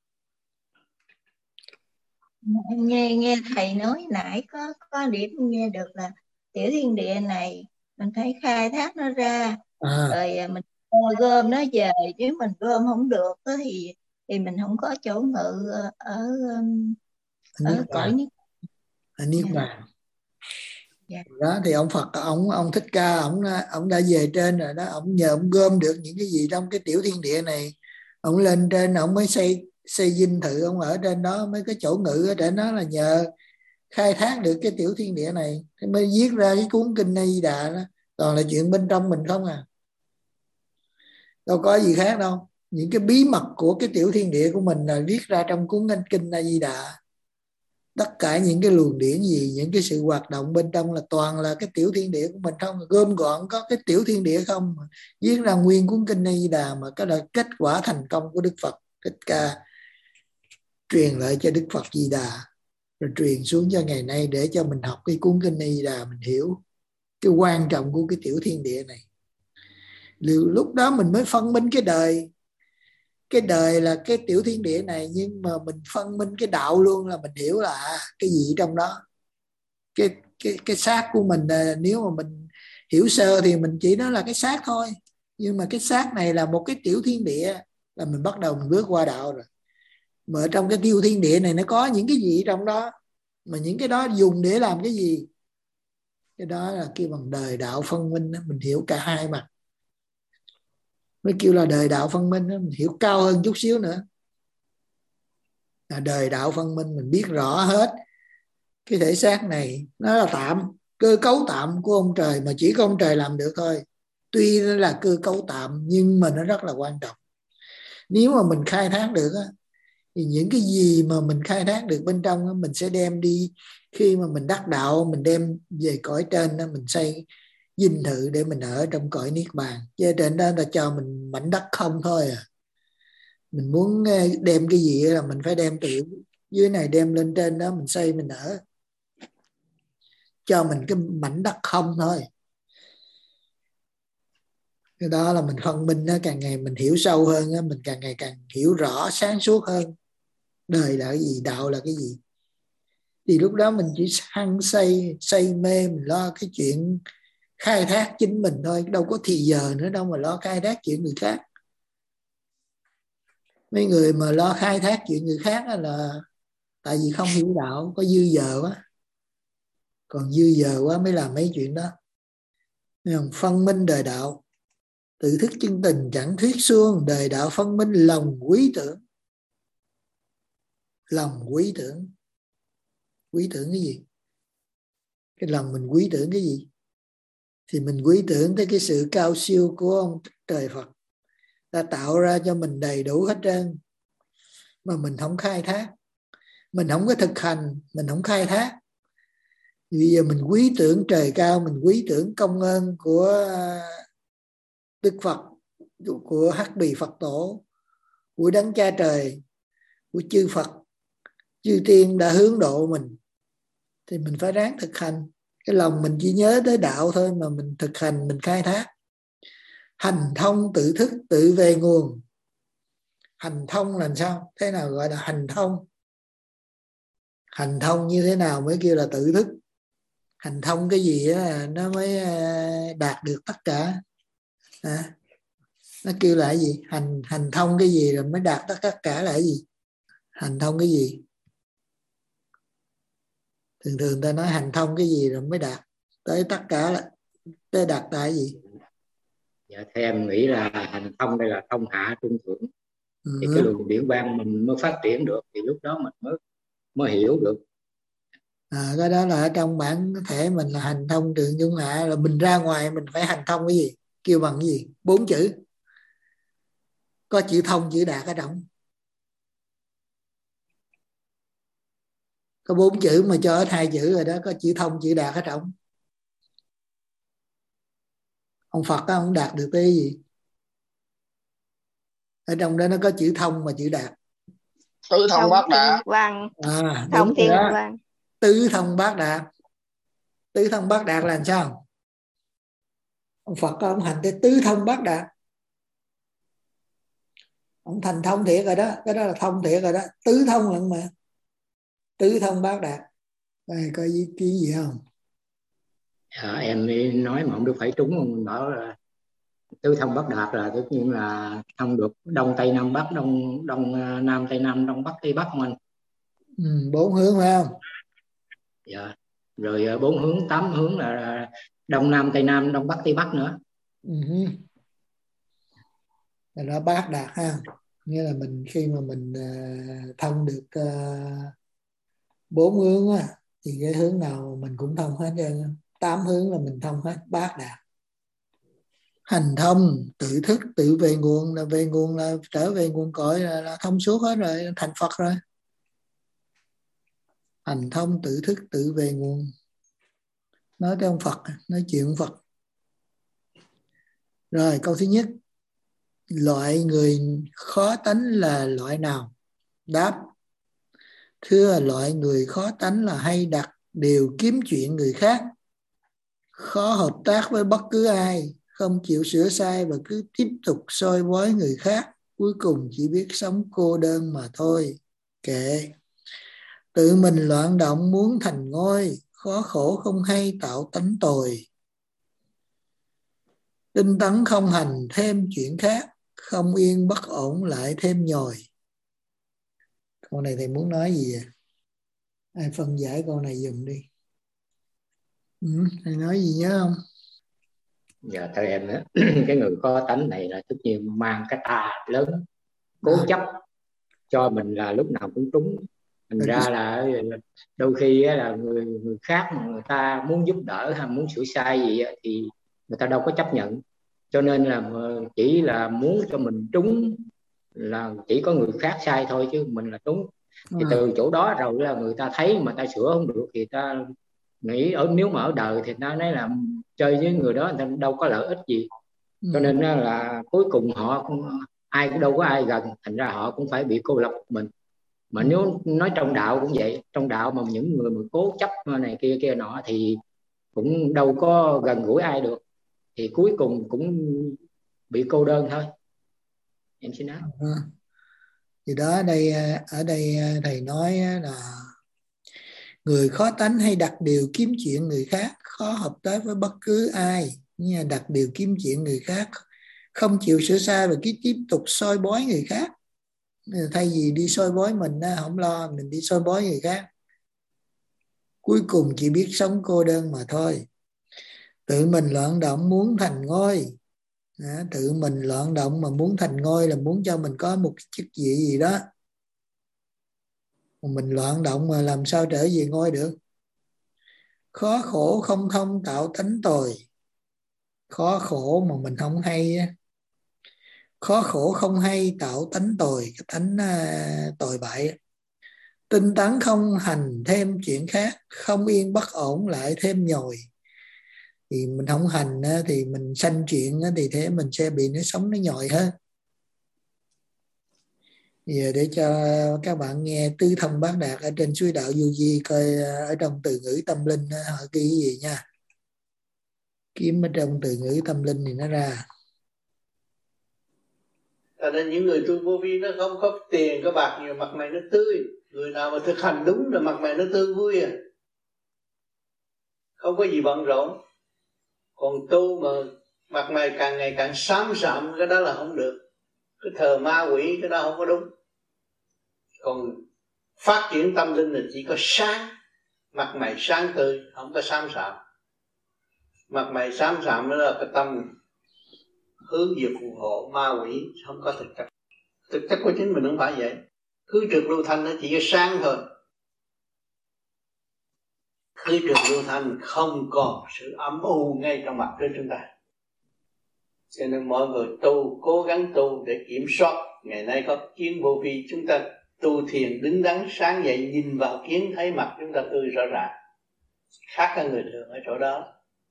Nghe thầy nói nãy có điểm nghe được là tiểu thiên địa này mình phải khai thác nó ra, rồi mình gom nó về, chứ mình gom không được thì mình không có chỗ ngự ở cõi Niết bàn. Đó thì ông Phật, ông Thích Ca, ông đã về trên rồi đó, ông nhờ ông gom được những cái gì trong cái tiểu thiên địa này, ông lên trên ông mới xây dinh thự, ông ở trên đó mới có chỗ ngự ở trên đó, là nhờ khai thác được cái tiểu thiên địa này mới viết ra cái cuốn kinh A Di Đà đó. Toàn là chuyện bên trong mình không à, đâu có gì khác đâu. Những cái bí mật của cái tiểu thiên địa của mình là viết ra trong cuốn kinh A Di Đà. Tất cả những cái luồng điển gì, những cái sự hoạt động bên trong là toàn là cái tiểu thiên địa của mình không, gom gọn có cái tiểu thiên địa không, viết ra nguyên cuốn kinh A Di Đà. Mà cái là kết quả thành công của Đức Phật Thích Ca truyền lại cho Đức Phật Di Đà, rồi truyền xuống cho ngày nay để cho mình học cái cuốn kinh A Di Đà, mình hiểu cái quan trọng của cái tiểu thiên địa này. Lúc đó mình mới phân minh cái đời. Cái đời là cái tiểu thiên địa này, nhưng mà mình phân minh cái đạo luôn, là mình hiểu là cái gì trong đó. Cái xác của mình, nếu mà mình hiểu sơ thì mình chỉ nói là cái xác thôi. Nhưng mà cái xác này là một cái tiểu thiên địa, là mình bắt đầu mình bước qua đạo rồi. Mà ở trong cái tiểu thiên địa này nó có những cái gì trong đó, mà những cái đó dùng để làm cái gì? Cái đó là kêu bằng đời đạo phân minh. Mình hiểu cả hai mặt. Mới kêu là đời đạo phân minh. Mình hiểu cao hơn chút xíu nữa là đời đạo phân minh. Mình biết rõ hết cái thể xác này nó là tạm, cơ cấu tạm của ông trời, mà chỉ có ông trời làm được thôi. Tuy nó là cơ cấu tạm nhưng mà nó rất là quan trọng. Nếu mà mình khai thác được á, thì những cái gì mà mình khai thác được bên trong á, mình sẽ đem đi. Khi mà mình đắc đạo, mình đem về cõi trên đó, mình xây dinh thự để mình ở trong cõi niết bàn. Chứ trên đó ta cho mình mảnh đất không thôi à. Mình muốn đem cái gì là mình phải đem từ dưới này đem lên trên đó mình xây mình ở. Cho mình cái mảnh đất không thôi. Cái đó là mình phân minh đó, càng ngày mình hiểu sâu hơn đó, mình càng ngày càng hiểu rõ sáng suốt hơn. Đời là cái gì, đạo là cái gì. Thì lúc đó mình chỉ hăng say mê, mình lo cái chuyện khai thác chính mình thôi, đâu có thì giờ nữa đâu mà lo khai thác chuyện người khác. Mấy người mà lo khai thác chuyện người khác là tại vì không hiểu đạo, có dư giờ quá. Còn dư giờ quá mới làm mấy chuyện đó. Phân minh đời đạo, tự thức chân tình chẳng thuyết xuông, đời đạo phân minh lòng quý tưởng. Lòng quý tưởng. Quý tưởng cái gì? Cái lòng mình quý tưởng cái gì? Thì mình quý tưởng tới cái sự cao siêu của ông trời Phật đã tạo ra cho mình đầy đủ hết trơn, mà mình không khai thác, mình không có thực hành, mình không khai thác. Bây giờ mình quý tưởng trời cao, mình quý tưởng công ơn của Đức Phật, của Hắc Bì Phật Tổ, của Đấng Cha Trời, của chư Phật, chư Tiên đã hướng độ mình, thì mình phải ráng thực hành. Cái lòng mình chỉ nhớ tới đạo thôi, mà mình thực hành, mình khai thác. Hành thông tự thức tự về nguồn. Hành thông là sao? Thế nào gọi là hành thông? Hành thông như thế nào mới kêu là tự thức? Hành thông cái gì đó, nó mới đạt được tất cả. Nó kêu là cái gì? Hành thông cái gì rồi mới đạt tất cả là cái gì? Hành thông cái gì? Thường ta nói hành thông cái gì rồi mới đạt tới tất cả, là tới đạt tại gì? Dạ, theo em nghĩ là hành thông đây là thông hạ trung thượng. Thì cái luồng điển quang mình mới phát triển được, thì lúc đó mình mới hiểu được. Cái đó là ở trong bản thể mình là hành thông thượng trung hạ, là mình ra ngoài mình phải hành thông cái gì? Kêu bằng cái gì? 4 chữ. Có chữ thông chữ đạt ở trong. Có 4 chữ mà cho hết 2 chữ rồi đó, có chữ thông chữ đạt ở trong. Ông Phật đó, ông đạt được cái gì? Ở trong đó nó có chữ thông và chữ đạt. Tứ thông bát đạt. Thông thiên văn. Tứ thông bát đạt. Tứ thông bát đạt là sao? Ông Phật đó, ông hành tới tứ thông bát đạt. Ông thành thông thiệt rồi đó. Cái đó là thông thiệt rồi đó. Tứ thông lận mà. Tứ thông bát đạt. Đây, có ý kiến gì không? Em nói mà không được phải trúng, mình bảo là tứ thông bát đạt là tất nhiên là thông được đông tây nam bắc, đông nam tây nam, đông bắc tây bắc không anh? 4 hướng phải không? Dạ. Rồi 4 hướng, 8 hướng là đông nam tây nam, đông bắc tây bắc nữa. Là nó bát đạt ha. Nghĩa là mình khi mà mình thông được 4 hướng á, thì cái hướng nào mình cũng thông hết trơn. 8 hướng là mình thông hết, bát đạt. Hành thông tự thức tự về nguồn, là về nguồn là trở về nguồn cội, là thông suốt hết rồi, thành Phật rồi. Hành thông tự thức tự về nguồn. Nói tới ông Phật, nói chuyện ông Phật. Rồi câu thứ nhất, loại người khó tánh là loại nào? Đáp: thưa, loại người khó tánh là hay đặt điều kiếm chuyện người khác, khó hợp tác với bất cứ ai, không chịu sửa sai và cứ tiếp tục soi mói người khác, cuối cùng chỉ biết sống cô đơn mà thôi. Kệ. Tự mình loạn động muốn thành ngôi, khó khổ không hay tạo tánh tồi. Tinh tấn không hành thêm chuyện khác, không yên bất ổn lại thêm nhồi. Câu này thầy muốn nói gì vậy? Ai phân giải câu này dùm đi. Thầy nói gì nhớ không? Giờ theo em á, cái người có tánh này là tất nhiên mang cái tà lớn, cố chấp cho mình là lúc nào cũng trúng. Thành ra là đôi khi là người khác mà người ta muốn giúp đỡ hay muốn sửa sai gì thì người ta đâu có chấp nhận. Cho nên là chỉ là muốn cho mình trúng, là chỉ có người khác sai thôi chứ mình là trúng. Thì từ chỗ đó rồi là người ta thấy mà ta sửa không được thì ta nghĩ nếu mà ở đời thì ta nói là chơi với người đó người ta đâu có lợi ích gì. Cho nên là cuối cùng họ cũng ai cũng đâu có ai gần, thành ra họ cũng phải bị cô lập mình. Mà nếu nói trong đạo cũng vậy, trong đạo mà những người mà cố chấp này kia nọ thì cũng đâu có gần gũi ai được, thì cuối cùng cũng bị cô đơn thôi. Em xin nói. Thì đó, ở đây thầy nói là người khó tánh hay đặt điều kiếm chuyện người khác, khó hợp tác với bất cứ ai, đặt điều kiếm chuyện người khác, không chịu sửa sai và cứ tiếp tục soi bói người khác. Thay vì đi soi bói mình, không lo mình đi soi bói người khác, cuối cùng chỉ biết sống cô đơn mà thôi. Tự mình loạn động muốn thành ngôi, tự mình loạn động mà muốn thành ngôi là muốn cho mình có một chức vị gì đó. Mình loạn động mà làm sao trở về ngôi được. Khó khổ không thông tạo tánh tồi. Khó khổ mà mình không hay, khó khổ không hay tạo tánh tồi, cái tánh tồi bại. Tinh tấn không hành thêm chuyện khác, không yên bất ổn lại thêm nhồi. Thì mình không hành thì mình sanh chuyện thì thế mình sẽ bị nó sống nó nhồi hơn. Giờ để cho các bạn nghe Tứ Thông Bát Đạt ở trên Suối Đạo Vô Vi, coi ở trong từ ngữ tâm linh họ ghi cái gì nha. Kiếm ở trong từ ngữ tâm linh thì nó ra. Cho nên những người tu vô vi nó không có tiền có bạc nhiều, mặt mày nó tươi. Người nào mà thực hành đúng là mặt mày nó tươi vui à, không có gì bận rộn. Còn tu mà mặt mày càng ngày càng xám xạm, cái đó là không được. Cái thờ ma quỷ cái đó không có đúng. Còn phát triển tâm linh là chỉ có sáng, mặt mày sáng tươi, không có xám xạm. Mặt mày xám xạm đó là cái tâm hướng về phù hộ ma quỷ, không có thực chất. Thực chất của chính mình không phải vậy. Khứ trực lưu thanh nó chỉ có sáng thôi. Khứ trực lưu thanh không còn sự âm u ngay trong mặt trước chúng ta. Cho nên mọi người tu, cố gắng tu để kiểm soát. Ngày nay có kiến vô vi, chúng ta tu thiền đứng đắn sáng dậy, nhìn vào kiến thấy mặt chúng ta tươi rõ ràng, khác hơn người thường ở chỗ đó.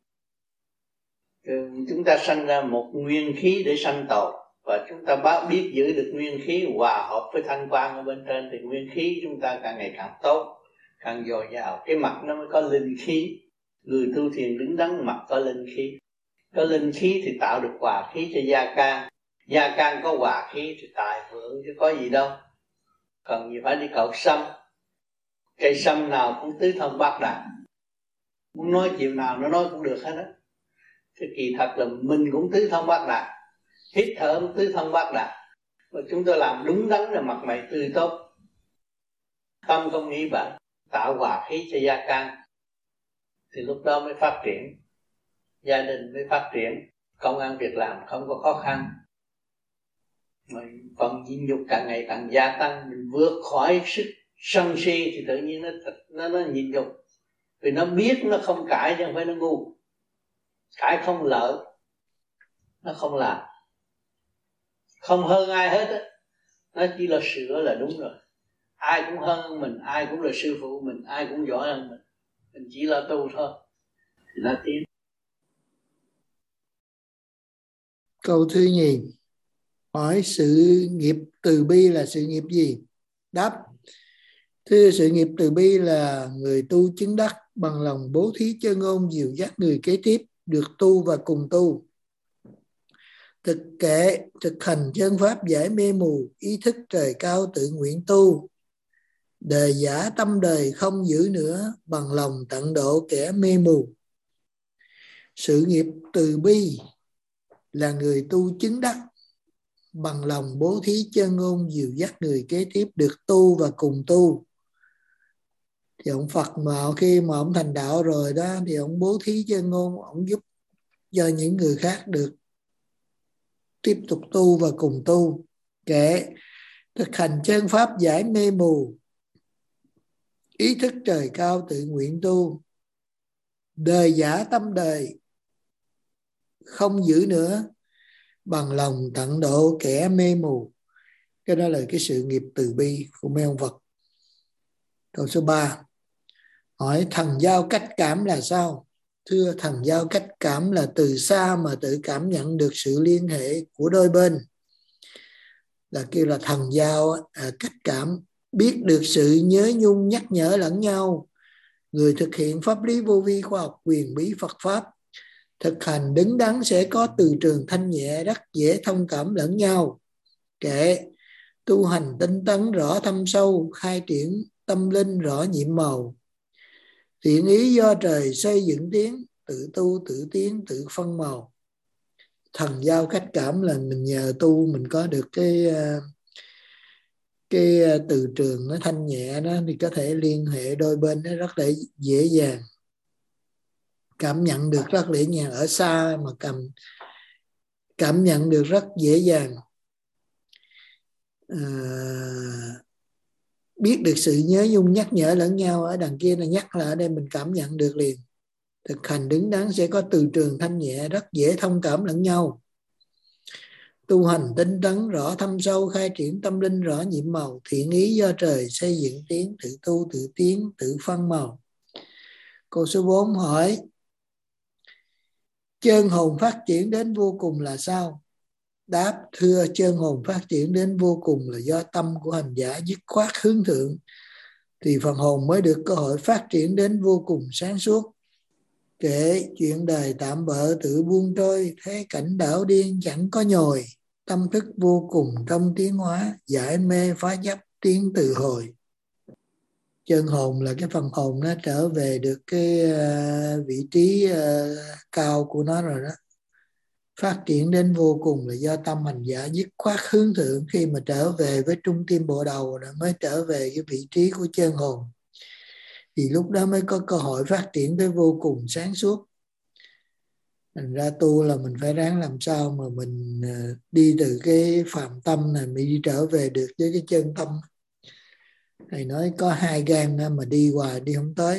Chúng ta sanh ra một nguyên khí để sanh tồn, và chúng ta biết giữ được nguyên khí hòa hợp với thanh quan ở bên trên thì nguyên khí chúng ta càng ngày càng tốt, càng dồi dào, cái mặt nó mới có linh khí. Người tu thiền đứng đắn mặt có linh khí. Có linh khí thì tạo được hòa khí cho gia can. Gia can có hòa khí thì tài vượng chứ có gì đâu. Cần gì phải đi cầu sâm. Cây sâm nào cũng tứ thông bát đạt, muốn nói chuyện nào nó nói cũng được hết á. Thì kỳ thật là mình cũng tứ thông bát đạt, hít thở cũng tứ thông bát đạt. Và chúng tôi làm đúng đắn là mặt mày tươi tốt, tâm không nghĩ bậy, tạo hòa khí cho gia can, thì lúc đó mới phát triển, gia đình mới phát triển, công ăn việc làm không có khó khăn. Mình phần nhịn nhục càng ngày càng gia tăng, mình vượt khỏi sức sân si thì tự nhiên nó nhịn nhục. Vì nó biết nó không cãi chứ không phải nó ngu. Cãi không lợi, nó không làm, không hơn ai hết á. Nó chỉ là sửa là đúng rồi. Ai cũng hơn mình, ai cũng là sư phụ mình, ai cũng giỏi hơn mình. Mình chỉ là tu thôi thì nó tiến. Câu thứ nhì, hỏi sự nghiệp từ bi là sự nghiệp gì? Đáp: thưa, sự nghiệp từ bi là người tu chứng đắc bằng lòng bố thí chơn ngôn dìu dắt người kế tiếp được tu và cùng tu. Thực hành chân pháp giải mê mù, ý thức trời cao tự nguyện tu. Đời giả tâm đời không giữ nữa, bằng lòng tận độ kẻ mê mù. Sự nghiệp từ bi là người tu chứng đắc, bằng lòng bố thí chân ngôn dìu dắt người kế tiếp được tu và cùng tu. Thì ông Phật mà khi mà ông thành đạo rồi đó thì ông bố thí chân ngôn, ông giúp cho những người khác được tiếp tục tu và cùng tu. Kể thực hành chân pháp giải mê mù, ý thức trời cao tự nguyện tu, đời giả tâm đời không giữ nữa, bằng lòng tận độ kẻ mê mù. Cái đó là cái sự nghiệp từ bi của mấy ông Phật. Câu số 3 hỏi thần giao cách cảm là sao? Thưa, thần giao cách cảm là từ xa mà tự cảm nhận được sự liên hệ của đôi bên, là kêu là thần giao. Cách cảm biết được sự nhớ nhung nhắc nhở lẫn nhau. Người thực hiện pháp lý vô vi khoa học quyền bí Phật pháp, thực hành đứng đắn sẽ có từ trường thanh nhẹ, rất dễ thông cảm lẫn nhau. Kệ tu hành tinh tấn rõ thâm sâu, khai triển tâm linh rõ nhiệm màu. Thiện ý do trời xây dựng tiến, tự tu tự tiến tự phân màu. Thần giao cách cảm là mình nhờ tu mình có được cái từ trường nó thanh nhẹ đó, thì có thể liên hệ đôi bên nó rất là dễ dàng, cảm nhận được rất dễ dàng. Ở xa mà cảm nhận được rất dễ dàng. Biết được sự nhớ nhung nhắc nhở lẫn nhau, ở đằng kia là nhắc, là ở đây mình cảm nhận được liền. Thực hành đứng đắn sẽ có từ trường thanh nhẹ, rất dễ thông cảm lẫn nhau. Tu hành tinh tấn rõ thâm sâu, khai triển tâm linh rõ nhiệm màu. Thiện ý do trời xây dựng tiến, tự tu tự tiến tự phân màu. Câu số 4 hỏi chân hồn phát triển đến vô cùng là sao? Đáp, thưa, chân hồn phát triển đến vô cùng là do tâm của hành giả dứt khoát hướng thượng, thì phần hồn mới được cơ hội phát triển đến vô cùng sáng suốt. Kể chuyện đời tạm bợ tự buông trôi, thế cảnh đảo điên chẳng có nhồi. Tâm thức vô cùng trong tiến hóa, giải mê phá chấp tiến từ hồi. Chân hồn là cái phần hồn nó trở về được cái vị trí cao của nó rồi đó. Phát triển đến vô cùng là do tâm hành giả dứt khoát hướng thượng, khi mà trở về với trung tim bộ đầu rồi mới trở về cái vị trí của chân hồn. Thì lúc đó mới có cơ hội phát triển tới vô cùng sáng suốt. Thành ra tu là mình phải ráng làm sao mà mình đi từ cái phạm tâm này mình đi trở về được với cái chân tâm. Thầy nói có 2 gan mà đi hoài đi không tới.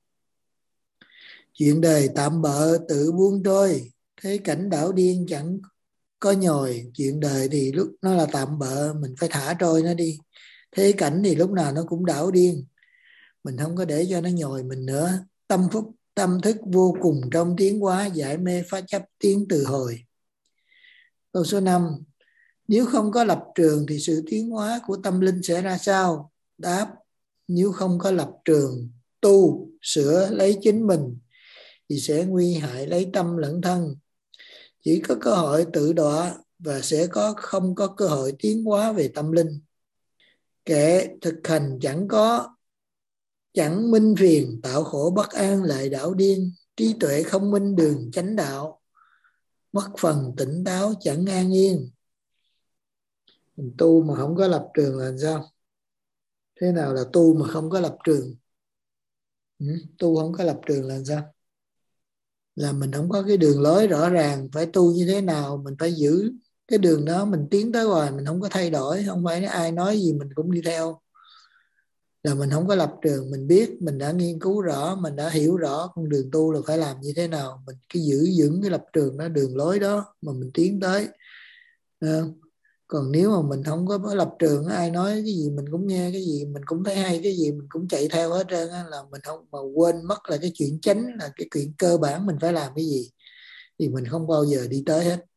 Chuyện đời tạm bợ tự buông trôi, thế cảnh đảo điên chẳng có nhồi. Chuyện đời thì lúc nó là tạm bợ, mình phải thả trôi nó đi. Thế cảnh thì lúc nào nó cũng đảo điên, mình không có để cho nó nhồi mình nữa. Tâm thức vô cùng trong tiến hóa, giải mê phá chấp tiến từ hồi. Câu số 5 nếu không có lập trường thì sự tiến hóa của tâm linh sẽ ra sao? Đáp, nếu không có lập trường tu sửa lấy chính mình thì sẽ nguy hại lấy tâm lẫn thân, chỉ có cơ hội tự đọa và sẽ không có cơ hội tiến hóa về tâm linh. Kẻ thực hành chẳng minh phiền, tạo khổ bất an lại đảo điên. Trí tuệ không minh đường chánh đạo, mất phần tỉnh táo chẳng an yên. Mình tu mà không có lập trường là sao? Thế nào là tu mà không có lập trường? Tu không có lập trường là sao? Là mình không có cái đường lối rõ ràng, phải tu như thế nào, mình phải giữ cái đường đó, mình tiến tới hoài, mình không có thay đổi, không phải ai nói gì mình cũng đi theo. Là mình không có lập trường, mình biết, mình đã nghiên cứu rõ, mình đã hiểu rõ con đường tu là phải làm như thế nào, mình cứ giữ vững cái lập trường đó, đường lối đó mà mình tiến tới. Còn nếu mà mình không có lập trường, ai nói cái gì mình cũng nghe, cái gì mình cũng thấy hay, cái gì mình cũng chạy theo hết trơn, là mình không, mà quên mất là cái chuyện chánh, là cái chuyện cơ bản mình phải làm cái gì, thì mình không bao giờ đi tới hết.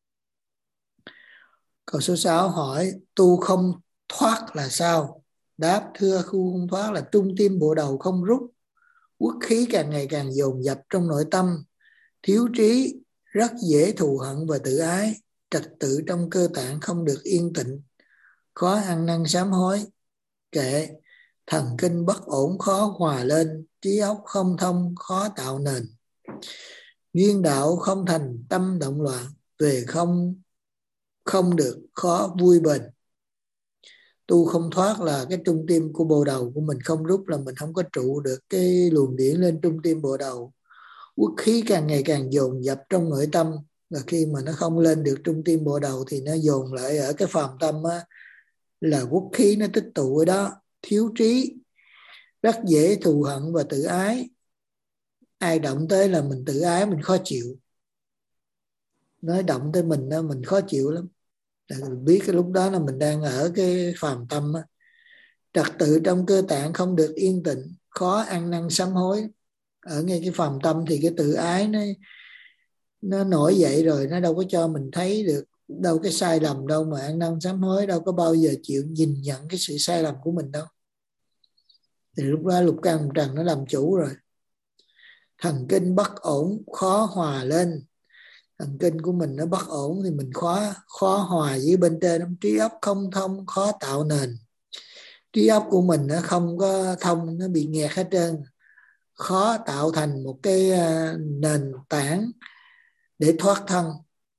Câu số 6 hỏi tu không thoát là sao? Đáp, thưa, khu không thoát là trung tim bộ đầu không rút, uất khí càng ngày càng dồn dập trong nội tâm, thiếu trí, rất dễ thù hận và tự ái, trật tự trong cơ tạng không được yên tĩnh, khó ăn năn sám hối. Kệ thần kinh bất ổn khó hòa lên, trí óc không thông khó tạo nền, duyên đạo không thành tâm động loạn, về không được, khó vui bền. Tu không thoát là cái trung tim của bồ đầu của mình không rút, là mình không có trụ được cái luồng điển lên trung tim bồ đầu. Quốc khí càng ngày càng dồn dập trong nội tâm, và khi mà nó không lên được trung tim bộ đầu thì nó dồn lại ở cái phàm tâm á, là quốc khí nó tích tụ ở đó. Thiếu trí, rất dễ thù hận và tự ái. Ai động tới là mình tự ái, mình khó chịu. Nói động tới mình đó, mình khó chịu lắm. Mình biết cái lúc đó là mình đang ở cái phàm tâm á. Trật tự trong cơ tạng không được yên tĩnh, khó ăn năn sám hối. Ở ngay cái phàm tâm thì cái tự ái nó nổi dậy rồi, nó đâu có cho mình thấy được đâu cái sai lầm đâu mà ăn năn sám hối, đâu có bao giờ chịu nhìn nhận cái sự sai lầm của mình đâu. Thì lúc đó lục căn lục trần nó làm chủ rồi. Thần kinh bất ổn, khó hòa lên. Thần kinh của mình nó bất ổn thì mình khó hòa với bên trên. Trí óc không thông, khó tạo nền. Trí óc của mình nó không có thông, nó bị nghẹt hết trơn, khó tạo thành một cái nền tảng để thoát thân.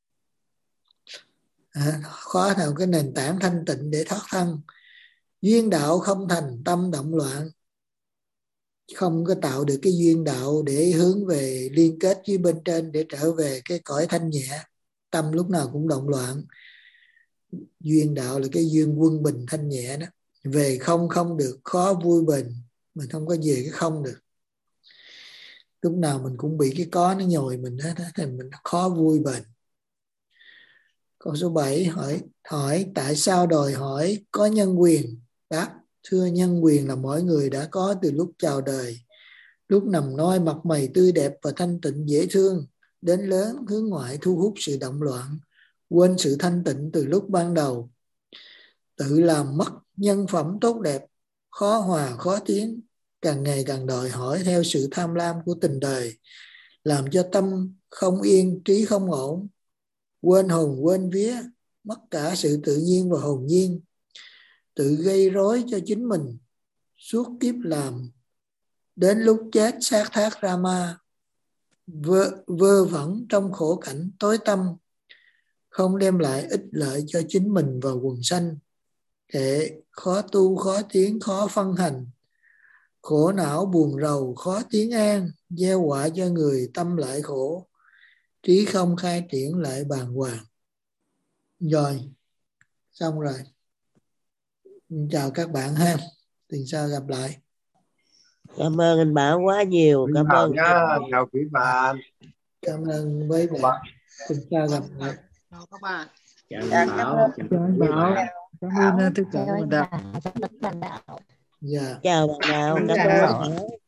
Khó nào cái nền tảng thanh tịnh để thoát thân. Duyên đạo không thành, tâm động loạn. Không có tạo được cái duyên đạo để hướng về liên kết với bên trên, để trở về cái cõi thanh nhẹ. Tâm lúc nào cũng động loạn. Duyên đạo là cái duyên quân bình thanh nhẹ đó. Về không được, khó vui bền. Mình không có về cái không được. Lúc nào mình cũng bị cái có nó nhồi mình hết, thì mình khó vui bền. Câu số 7 hỏi tại sao đòi hỏi có nhân quyền? Đáp, thưa, nhân quyền là mỗi người đã có từ lúc chào đời. Lúc nằm noi mặt mày tươi đẹp và thanh tịnh dễ thương, đến lớn hướng ngoại thu hút sự động loạn, quên sự thanh tịnh từ lúc ban đầu. Tự làm mất nhân phẩm tốt đẹp, khó hòa khó tiến, càng ngày càng đòi hỏi theo sự tham lam của tình đời, làm cho tâm không yên, trí không ổn, quên hồn quên vía, mất cả sự tự nhiên và hồn nhiên, tự gây rối cho chính mình, suốt kiếp làm, đến lúc chết xác thác ra ma, vơ vẩn trong khổ cảnh tối tăm, không đem lại ích lợi cho chính mình và quần sanh. Hệ khó tu, khó tiến, khó phân hành, khổ não buồn rầu, khó tiến an, gieo họa cho người tâm lại khổ, trí không khai triển lại bàng hoàng. Rồi, xong rồi. Chào các bạn ha. Tuần sau gặp lại. Cảm ơn anh Bảo quá nhiều. Cảm ơn chào quý bạn. Cảm ơn với bạn. Tuần sau gặp lại. Chào các bạn. Chào anh Bảo. Chào anh Bảo. Cảm ơn tất cả các bạn. Chào bạn Bảo. Cảm ơn.